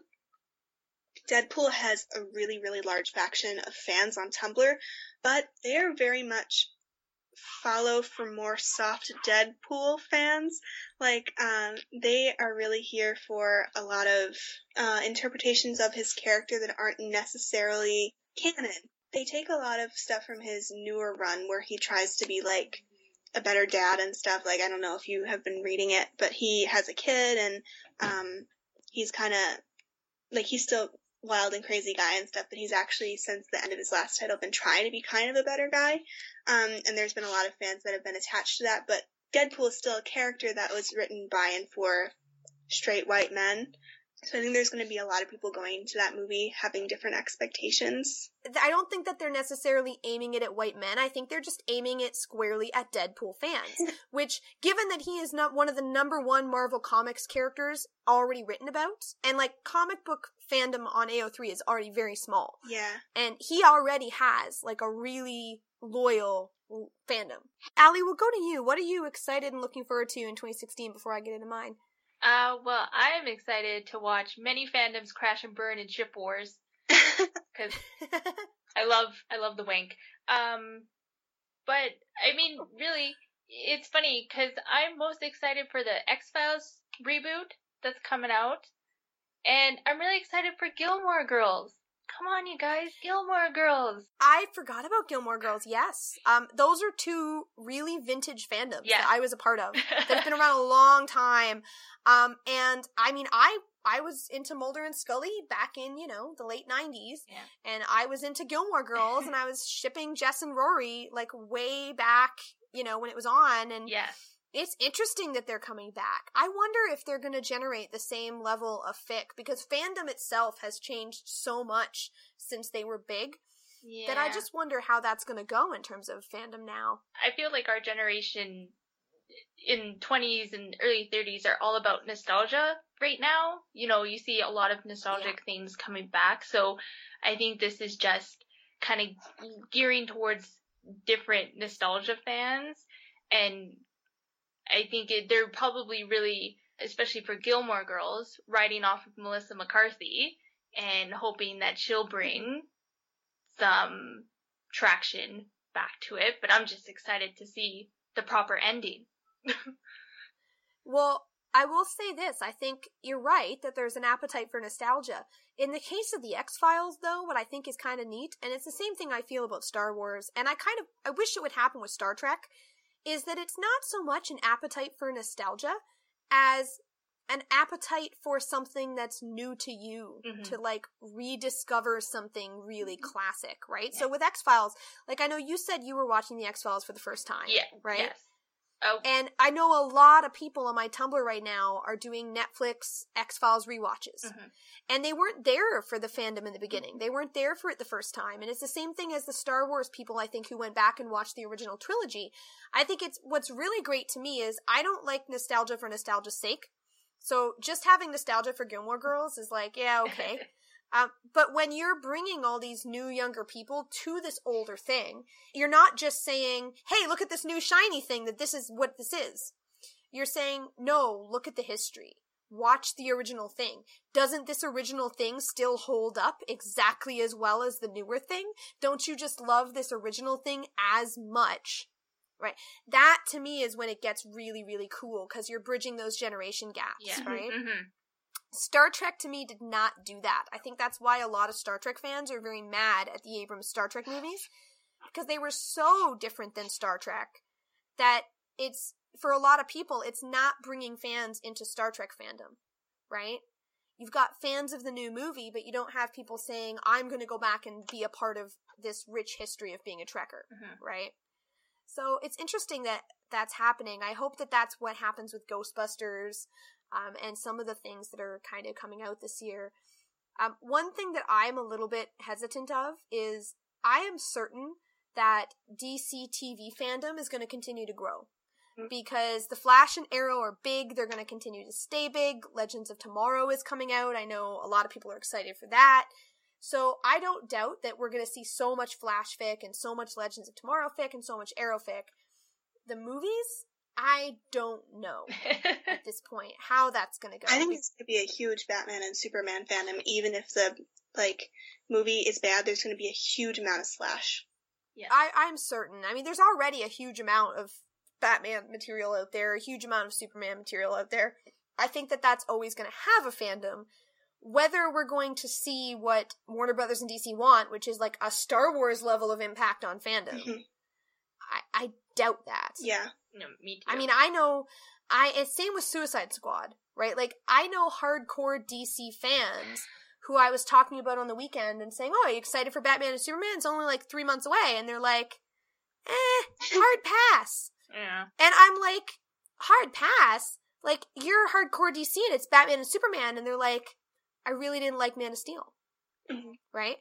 Deadpool has a really, really large faction of fans on Tumblr, but they're very much follow for more soft Deadpool fans. Like, um, they are really here for a lot of uh, interpretations of his character that aren't necessarily canon. They take a lot of stuff from his newer run where he tries to be like a better dad and stuff. Like, I don't know if you have been reading it, but he has a kid and um, he's kind of like he's still wild and crazy guy and stuff, but he's actually, since the end of his last title, been trying to be kind of a better guy. Um, and there's been a lot of fans that have been attached to that, but Deadpool is still a character that was written by and for straight white men. So I think there's going to be a lot of people going to that movie having different expectations. I don't think that they're necessarily aiming it at white men. I think they're just aiming it squarely at Deadpool fans, which, given that he is not one of the number one Marvel Comics characters already written about, and like comic book fandom on A O three is already very small, Yeah. and he already has like a really loyal fandom. Allie, we'll go to you. What are you excited and looking forward to in twenty sixteen before I get into mine? Uh, well, I'm excited to watch many fandoms crash and burn in ship wars, because I love, I love the wank. Um, but, I mean, really, it's funny, because I'm most excited for the X-Files reboot that's coming out, and I'm really excited for Gilmore Girls. Come on, you guys, Gilmore Girls. I forgot about Gilmore Girls, yes. Um, those are two really vintage fandoms Yeah. that I was a part of that have been around a long time. Um, and I mean, I, I was into Mulder and Scully back in, you know, the late nineties. Yeah. And I was into Gilmore Girls and I was shipping Jess and Rory like way back, you know, when it was on. And Yeah. it's interesting that they're coming back. I wonder if they're going to generate the same level of fic, because fandom itself has changed so much since they were big Yeah. that I just wonder how that's going to go in terms of fandom now. I feel like our generation in twenties and early thirties are all about nostalgia right now. You know, you see a lot of nostalgic things coming back. So I think this is just kind of gearing towards different nostalgia fans. And I think it, they're probably really, especially for Gilmore Girls, riding off of Melissa McCarthy and hoping that she'll bring some traction back to it, but I'm just excited to see the proper ending. Well, I will say this. I think you're right that there's an appetite for nostalgia. In the case of the X-Files, though, what I think is kind of neat, and it's the same thing I feel about Star Wars, and I kind of, I wish it would happen with Star Trek, is that it's not so much an appetite for nostalgia as an appetite for something that's new to you, mm-hmm. to, like, rediscover something really classic, right? Yeah. So with X-Files, like, I know you said you were watching the X-Files for the first time, yeah, right? Yes. Oh. And I know a lot of people on my Tumblr right now are doing Netflix X-Files rewatches. Mm-hmm. And they weren't there for the fandom in the beginning. They weren't there for it the first time. And it's the same thing as the Star Wars people, I think, who went back and watched the original trilogy. I think it's, what's really great to me is I don't like nostalgia for nostalgia's sake. So just having nostalgia for Gilmore Girls is like, yeah, okay. Um, but when you're bringing all these new younger people to this older thing, you're not just saying, hey, look at this new shiny thing, that this is what this is. You're saying, no, look at the history. Watch the original thing. Doesn't this original thing still hold up exactly as well as the newer thing? Don't you just love this original thing as much? Right. That, to me, is when it gets really, really cool, because you're bridging those generation gaps, yeah. right? Mm-hmm. Star Trek, to me, did not do that. I think that's why a lot of Star Trek fans are very mad at the Abrams Star Trek movies, because they were so different than Star Trek that it's, for a lot of people, it's not bringing fans into Star Trek fandom, right? You've got fans of the new movie, but you don't have people saying, I'm going to go back and be a part of this rich history of being a Trekker, mm-hmm. right? So it's interesting that that's happening. I hope that that's what happens with Ghostbusters, Um, and some of the things that are kind of coming out this year. Um, one thing that I'm a little bit hesitant of is I am certain that D C T V fandom is going to continue to grow. Mm-hmm. Because The Flash and Arrow are big. They're going to continue to stay big. Legends of Tomorrow is coming out. I know a lot of people are excited for that. So I don't doubt that we're going to see so much Flash fic and so much Legends of Tomorrow fic and so much Arrow fic. The movies, I don't know at this point how that's going to go. I think it's going to be a huge Batman and Superman fandom. Even if the, like, movie is bad, there's going to be a huge amount of slash. Yeah, I, I'm certain. I mean, there's already a huge amount of Batman material out there, a huge amount of Superman material out there. I think that that's always going to have a fandom. Whether we're going to see what Warner Brothers and D C want, which is like a Star Wars level of impact on fandom, mm-hmm. I, I doubt that. Yeah. No, me too. I mean, I know, I, it's same with Suicide Squad, right? Like, I know hardcore D C fans who I was talking about on the weekend and saying, oh, are you excited for Batman and Superman? It's only like three months away. And they're like, eh, hard pass. Yeah. And I'm like, hard pass? Like, you're hardcore D C and it's Batman and Superman. And they're like, I really didn't like Man of Steel. Mm-hmm. Right?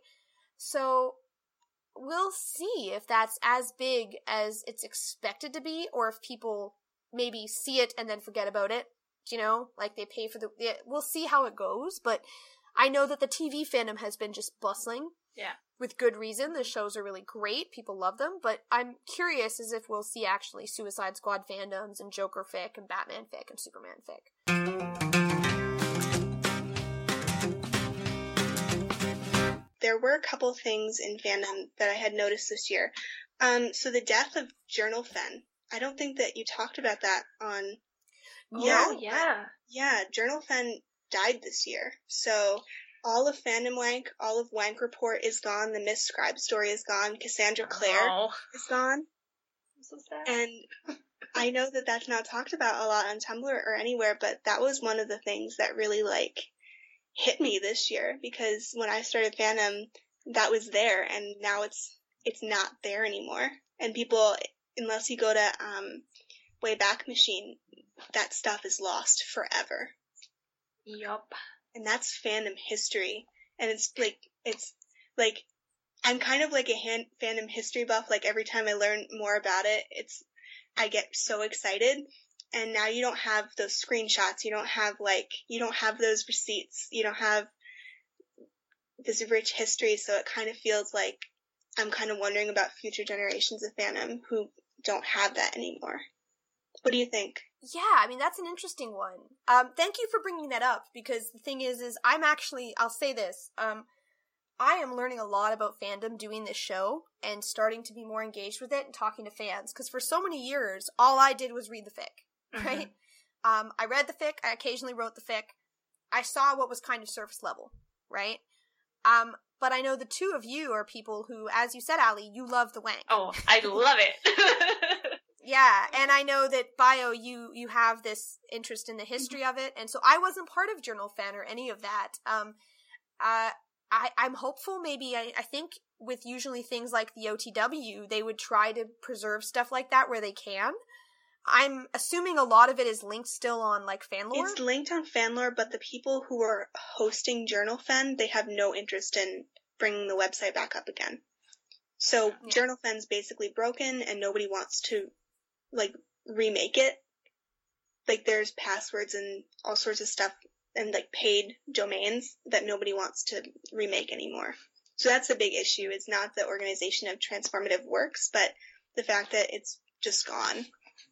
So we'll see if that's as big as it's expected to be, or if people maybe see it and then forget about it. You know, like they pay for the. Yeah, we'll see how it goes, but I know that the T V fandom has been just bustling. Yeah. With good reason. The shows are really great. People love them, but I'm curious as if we'll see actually Suicide Squad fandoms and Joker fic and Batman fic and Superman fic. There were a couple things in fandom that I had noticed this year. Um, so the death of Journal Fen. I don't think that you talked about that on... Oh, yeah. Yeah, yeah Journal Fen died this year. So all of Fandom Wank, all of Wank Report is gone. The Miss Scribe story is gone. Cassandra Clare oh. is gone. I'm so sad. And I know that that's not talked about a lot on Tumblr or anywhere, but that was one of the things that really, like, hit me this year, because when I started fandom, that was there, and now it's it's not there anymore. And people, unless you go to um, Wayback Machine, that stuff is lost forever. Yup. And that's fandom history. And it's like, it's like, I'm kind of like a hand, fandom history buff. Like every time I learn more about it, it's, I get so excited. And now you don't have those screenshots. You don't have like, you don't have those receipts. You don't have this rich history. So it kind of feels like I'm kind of wondering about future generations of fandom who don't have that anymore. What do you think? Yeah, I mean, that's an interesting one. Um, thank you for bringing that up, because the thing is, is I'm actually, I'll say this, um, I am learning a lot about fandom doing this show and starting to be more engaged with it and talking to fans, because for so many years, all I did was read the fic, right? Mm-hmm. Um, I read the fic, I occasionally wrote the fic, I saw what was kind of surface level, right? Um, but I know the two of you are people who, as you said, Allie, you love the wank. Oh, I love it. Yeah, and I know that, Bio, you, you have this interest in the history of it, and so I wasn't part of Journal Fan or any of that. Um, uh, I, I'm hopeful maybe, I, I think with usually things like the O T W, they would try to preserve stuff like that where they can. I'm assuming a lot of it is linked still on, like, Fanlore? It's linked on Fanlore, but the people who are hosting Journal Fan, they have no interest in bringing the website back up again. So yeah. Journal Fan's basically broken, and nobody wants to, like, remake it. Like, there's passwords and all sorts of stuff and, like, paid domains that nobody wants to remake anymore. So that's the big issue. It's not the organization of transformative works, but the fact that it's just gone.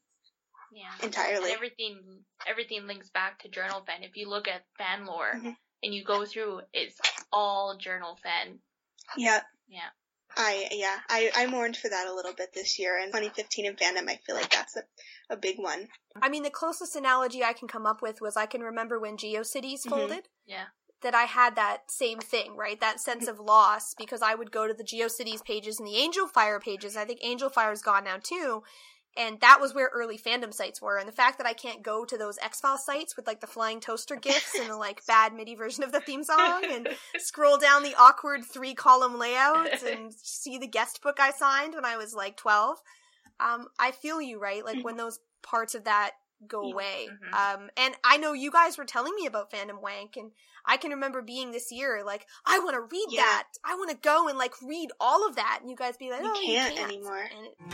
Yeah. Entirely. And everything, everything links back to Journal Fan. If you look at Fanlore mm-hmm. and you go through, it's all Journal Fan. Yeah. Yeah. I, yeah, I, I mourned for that a little bit this year, and twenty fifteen in fandom, I feel like that's a, a big one. I mean, the closest analogy I can come up with was I can remember when GeoCities folded. Mm-hmm. Yeah. That I had that same thing, right? That sense of loss, because I would go to the GeoCities pages and the Angel Fire pages. I think Angel Fire's gone now too. And that was where early fandom sites were. And the fact that I can't go to those X-Files sites with, like, the flying toaster gifs and the, like, bad MIDI version of the theme song and scroll down the awkward three-column layouts and see the guest book I signed when I was, like, twelve. Um, I feel you, right? Like, when those parts of that go away. Mm-hmm. Um, and I know you guys were telling me about Fandom Wank, and I can remember being this year, like, I want to read yeah. that. I want to go and, like, read all of that. And you guys be like, oh, you can't, you can't. anymore. And it-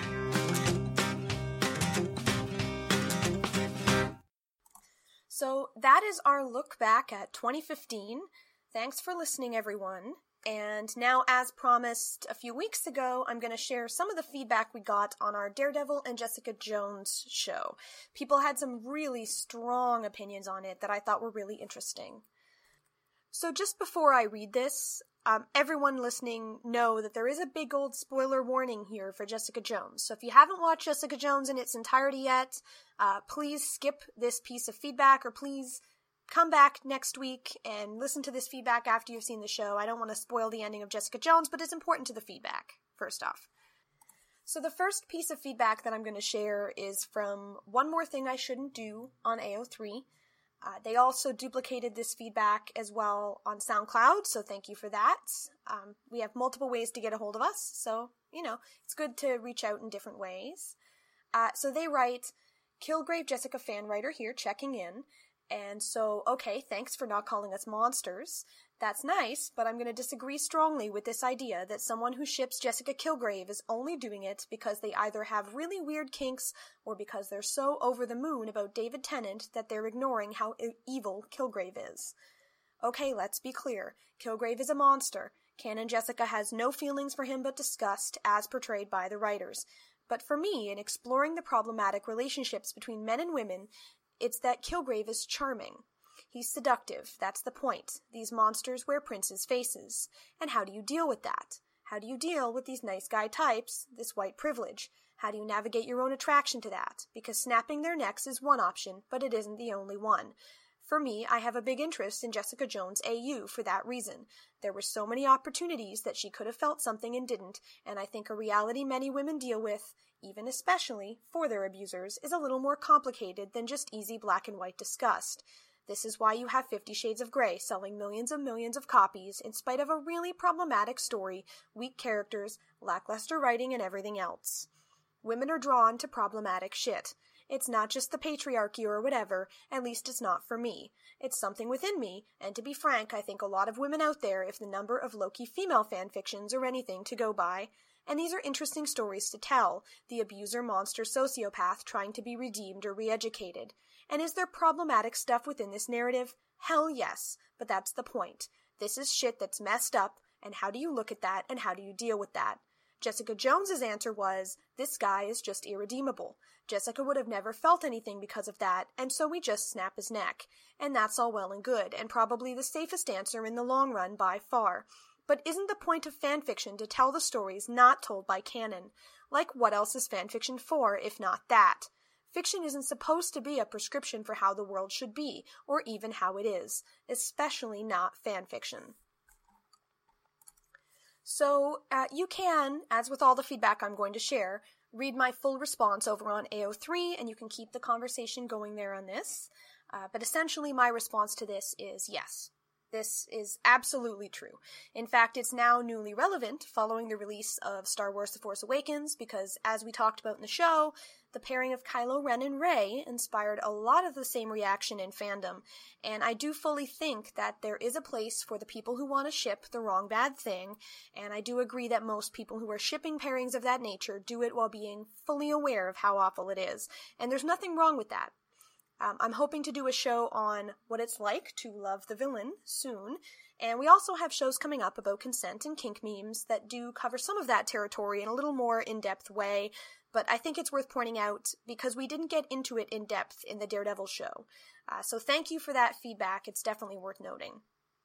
So that is our look back at twenty fifteen. Thanks for listening, everyone. And now, as promised a few weeks ago, I'm going to share some of the feedback we got on our Daredevil and Jessica Jones show. People had some really strong opinions on it that I thought were really interesting. So just before I read this, um, everyone listening know that there is a big old spoiler warning here for Jessica Jones. So if you haven't watched Jessica Jones in its entirety yet, uh, please skip this piece of feedback, or please come back next week and listen to this feedback after you've seen the show. I don't want to spoil the ending of Jessica Jones, but it's important to the feedback, first off. So the first piece of feedback that I'm going to share is from One More Thing I Shouldn't Do on A O three. Uh, they also duplicated this feedback as well on SoundCloud, so thank you for that. Um, we have multiple ways to get a hold of us, so, you know, it's good to reach out in different ways. Uh, so they write, Kilgrave Jessica fan writer here, checking in. And so, okay, thanks for not calling us monsters. That's nice, but I'm going to disagree strongly with this idea that someone who ships Jessica Kilgrave is only doing it because they either have really weird kinks or because they're so over the moon about David Tennant that they're ignoring how e- evil Kilgrave is. Okay, let's be clear. Kilgrave is a monster. Canon Jessica has no feelings for him but disgust, as portrayed by the writers. But for me, in exploring the problematic relationships between men and women, it's that Kilgrave is charming. He's seductive, that's the point. These monsters wear princes' faces. And how do you deal with that? How do you deal with these nice guy types, this white privilege? How do you navigate your own attraction to that? Because snapping their necks is one option, but it isn't the only one. For me, I have a big interest in Jessica Jones A U for that reason. There were so many opportunities that she could have felt something and didn't, and I think a reality many women deal with, even especially for their abusers, is a little more complicated than just easy black and white disgust. This is why you have Fifty Shades of Grey selling millions and millions of copies in spite of a really problematic story, weak characters, lackluster writing, and everything else. Women are drawn to problematic shit. It's not just the patriarchy or whatever, at least it's not for me. It's something within me, and to be frank, I think a lot of women out there, if the number of Loki female fanfictions are anything to go by. And these are interesting stories to tell, the abuser, monster, sociopath trying to be redeemed or re-educated. And is there problematic stuff within this narrative? Hell yes, but that's the point. This is shit that's messed up, and how do you look at that, and how do you deal with that? Jessica Jones's answer was, this guy is just irredeemable. Jessica would have never felt anything because of that, and so we just snap his neck. And that's all well and good, and probably the safest answer in the long run by far. But isn't the point of fanfiction to tell the stories not told by canon? Like, what else is fanfiction for, if not that? Fiction isn't supposed to be a prescription for how the world should be, or even how it is, especially not fanfiction. So, uh, you can, as with all the feedback I'm going to share, read my full response over on A O three, and you can keep the conversation going there on this. Uh, but essentially, my response to this is yes. This is absolutely true. In fact, it's now newly relevant following the release of Star Wars The Force Awakens, because as we talked about in the show, the pairing of Kylo Ren and Rey inspired a lot of the same reaction in fandom, and I do fully think that there is a place for the people who want to ship the wrong bad thing, and I do agree that most people who are shipping pairings of that nature do it while being fully aware of how awful it is, and there's nothing wrong with that. Um, I'm hoping to do a show on what it's like to love the villain soon, and we also have shows coming up about consent and kink memes that do cover some of that territory in a little more in-depth way, but I think it's worth pointing out because we didn't get into it in depth in the Daredevil show. Uh, so thank you for that feedback, it's definitely worth noting.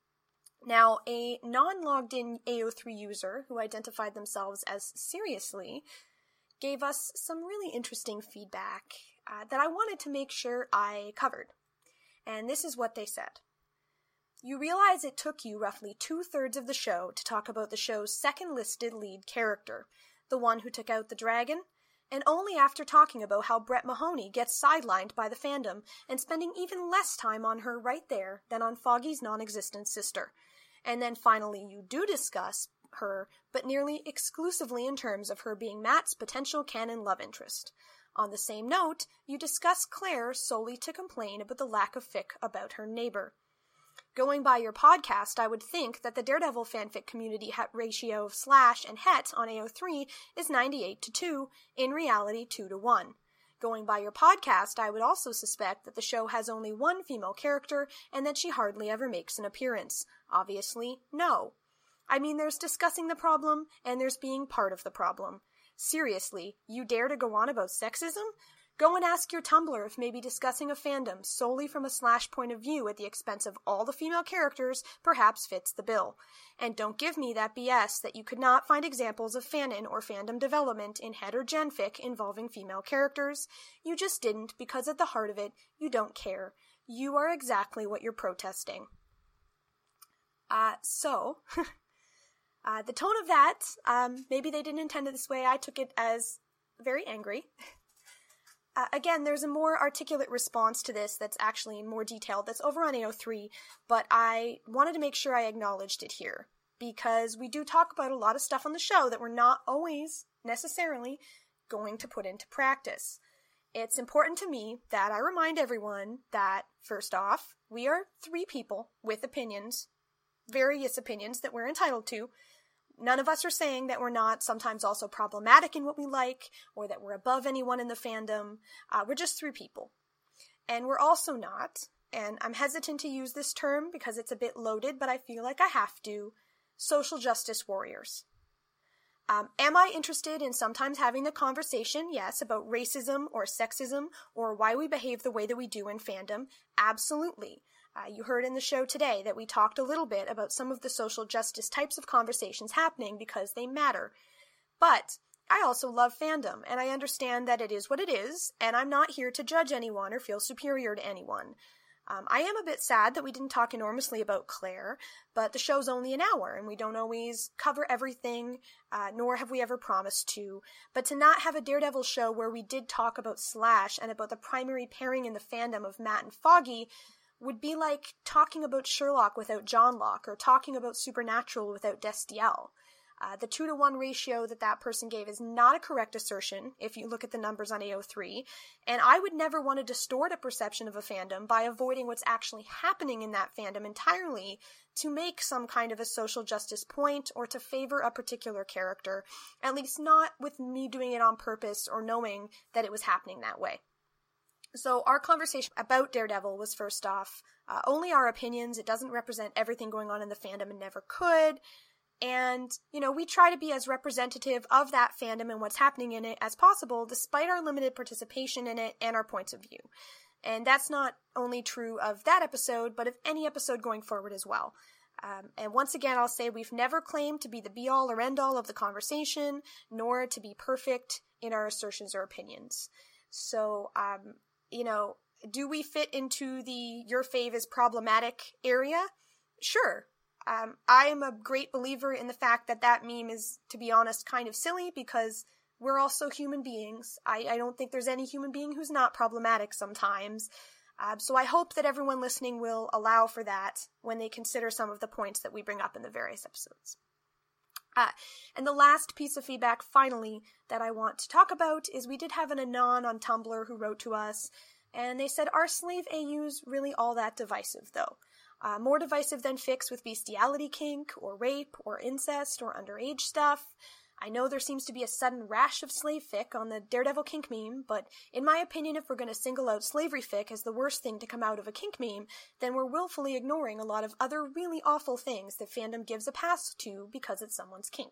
Now, a non-logged-in A O three user who identified themselves as Seriously gave us some really interesting feedback Uh, that I wanted to make sure I covered. And this is what they said. You realize it took you roughly two-thirds of the show to talk about the show's second-listed lead character, the one who took out the dragon, and only after talking about how Brett Mahoney gets sidelined by the fandom and spending even less time on her right there than on Foggy's non-existent sister. And then finally you do discuss her, but nearly exclusively in terms of her being Matt's potential canon love interest. On the same note, you discuss Claire solely to complain about the lack of fic about her neighbor. Going by your podcast, I would think that the Daredevil fanfic community het ratio of slash and het on A O three is ninety-eight to two, in reality two to one. Going by your podcast, I would also suspect that the show has only one female character and that she hardly ever makes an appearance. Obviously, no. I mean, there's discussing the problem, and there's being part of the problem. Seriously, you dare to go on about sexism? Go and ask your Tumblr if maybe discussing a fandom solely from a slash point of view at the expense of all the female characters perhaps fits the bill. And don't give me that B S that you could not find examples of fanon or fandom development in het or genfic involving female characters. You just didn't because at the heart of it, you don't care. You are exactly what you're protesting. Uh, so... Uh, the tone of that, um, maybe they didn't intend it this way, I took it as very angry. Uh, again, there's a more articulate response to this that's actually more detailed, that's over on A O three, but I wanted to make sure I acknowledged it here, because we do talk about a lot of stuff on the show that we're not always, necessarily, going to put into practice. It's important to me that I remind everyone that, first off, we are three people with opinions, various opinions that we're entitled to. None of us are saying that we're not sometimes also problematic in what we like, or that we're above anyone in the fandom. Uh, we're just three people. And we're also not, and I'm hesitant to use this term because it's a bit loaded, but I feel like I have to, social justice warriors. Um, am I interested in sometimes having the conversation, yes, about racism or sexism, or why we behave the way that we do in fandom? Absolutely. Uh, you heard in the show today that we talked a little bit about some of the social justice types of conversations happening because they matter. But I also love fandom, and I understand that it is what it is, and I'm not here to judge anyone or feel superior to anyone. Um, I am a bit sad that we didn't talk enormously about Claire, but the show's only an hour, and we don't always cover everything, uh, nor have we ever promised to. But to not have a Daredevil show where we did talk about Slash and about the primary pairing in the fandom of Matt and Foggy would be like talking about Sherlock without John Locke, or talking about Supernatural without Destiel. Uh, the two to one ratio that that person gave is not a correct assertion if you look at the numbers on A O three, and I would never want to distort a perception of a fandom by avoiding what's actually happening in that fandom entirely to make some kind of a social justice point or to favor a particular character, at least not with me doing it on purpose or knowing that it was happening that way. So our conversation about Daredevil was, first off, uh, only our opinions. It doesn't represent everything going on in the fandom and never could. And, you know, we try to be as representative of that fandom and what's happening in it as possible, despite our limited participation in it and our points of view. And that's not only true of that episode, but of any episode going forward as well. Um, and once again, I'll say we've never claimed to be the be-all or end-all of the conversation, nor to be perfect in our assertions or opinions. So, um, you know, do we fit into the your fave is problematic area? Sure. Um, I am a great believer in the fact that that meme is, to be honest, kind of silly because we're also human beings. I, I don't think there's any human being who's not problematic sometimes. Uh, so I hope that everyone listening will allow for that when they consider some of the points that we bring up in the various episodes. Uh, and the last piece of feedback, finally, that I want to talk about is we did have an Anon on Tumblr who wrote to us, and they said, are slave A Us really all that divisive, though? Uh, more divisive than fics with bestiality kink, or rape, or incest, or underage stuff. I know there seems to be a sudden rash of slave fic on the Daredevil kink meme, but in my opinion, if we're going to single out slavery fic as the worst thing to come out of a kink meme, then we're willfully ignoring a lot of other really awful things that fandom gives a pass to because it's someone's kink.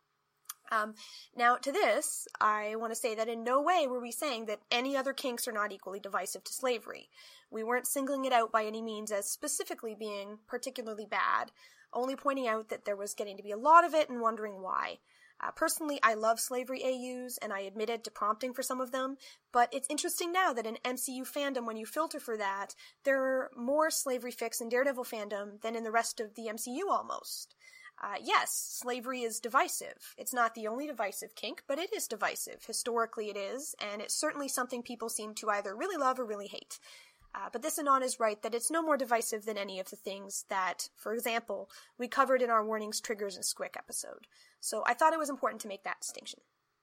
Um, now, to this, I want to say that in no way were we saying that any other kinks are not equally divisive to slavery. We weren't singling it out by any means as specifically being particularly bad, only pointing out that there was getting to be a lot of it and wondering why. Uh, personally, I love slavery A Us, and I admitted to prompting for some of them, but it's interesting now that in M C U fandom, when you filter for that, there are more slavery fics in Daredevil fandom than in the rest of the M C U almost. Uh, yes, slavery is divisive. It's not the only divisive kink, but it is divisive. Historically it is, and it's certainly something people seem to either really love or really hate. Uh, but this Anon is right that it's no more divisive than any of the things that, for example, we covered in our Warnings, Triggers, and Squick episode. So I thought it was important to make that distinction.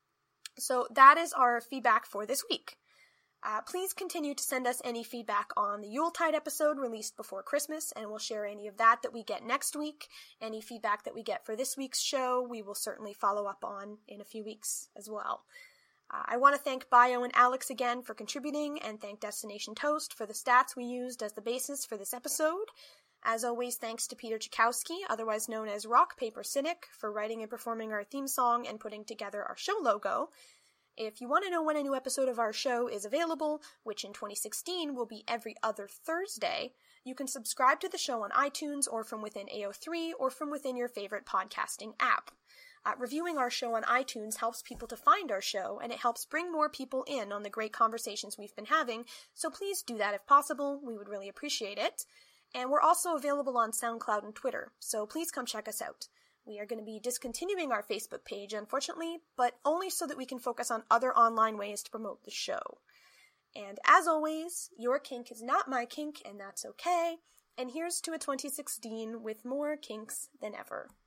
So that is our feedback for this week. Uh, please continue to send us any feedback on the Yuletide episode released before Christmas, and we'll share any of that that we get next week. Any feedback that we get for this week's show, we will certainly follow up on in a few weeks as well. Uh, I want to thank Bio and Alex again for contributing, and thank Destination Toast for the stats we used as the basis for this episode. As always, thanks to Peter Chakowski, otherwise known as Rock Paper Cynic, for writing and performing our theme song and putting together our show logo. If you want to know when a new episode of our show is available, which in twenty sixteen will be every other Thursday, you can subscribe to the show on iTunes or from within A O three or from within your favorite podcasting app. Uh, reviewing our show on iTunes helps people to find our show, and it helps bring more people in on the great conversations we've been having, so please do that if possible. We would really appreciate it. And we're also available on SoundCloud and Twitter, so please come check us out. We are going to be discontinuing our Facebook page, unfortunately, but only so that we can focus on other online ways to promote the show. And as always, your kink is not my kink, and that's okay. And here's to a twenty sixteen with more kinks than ever.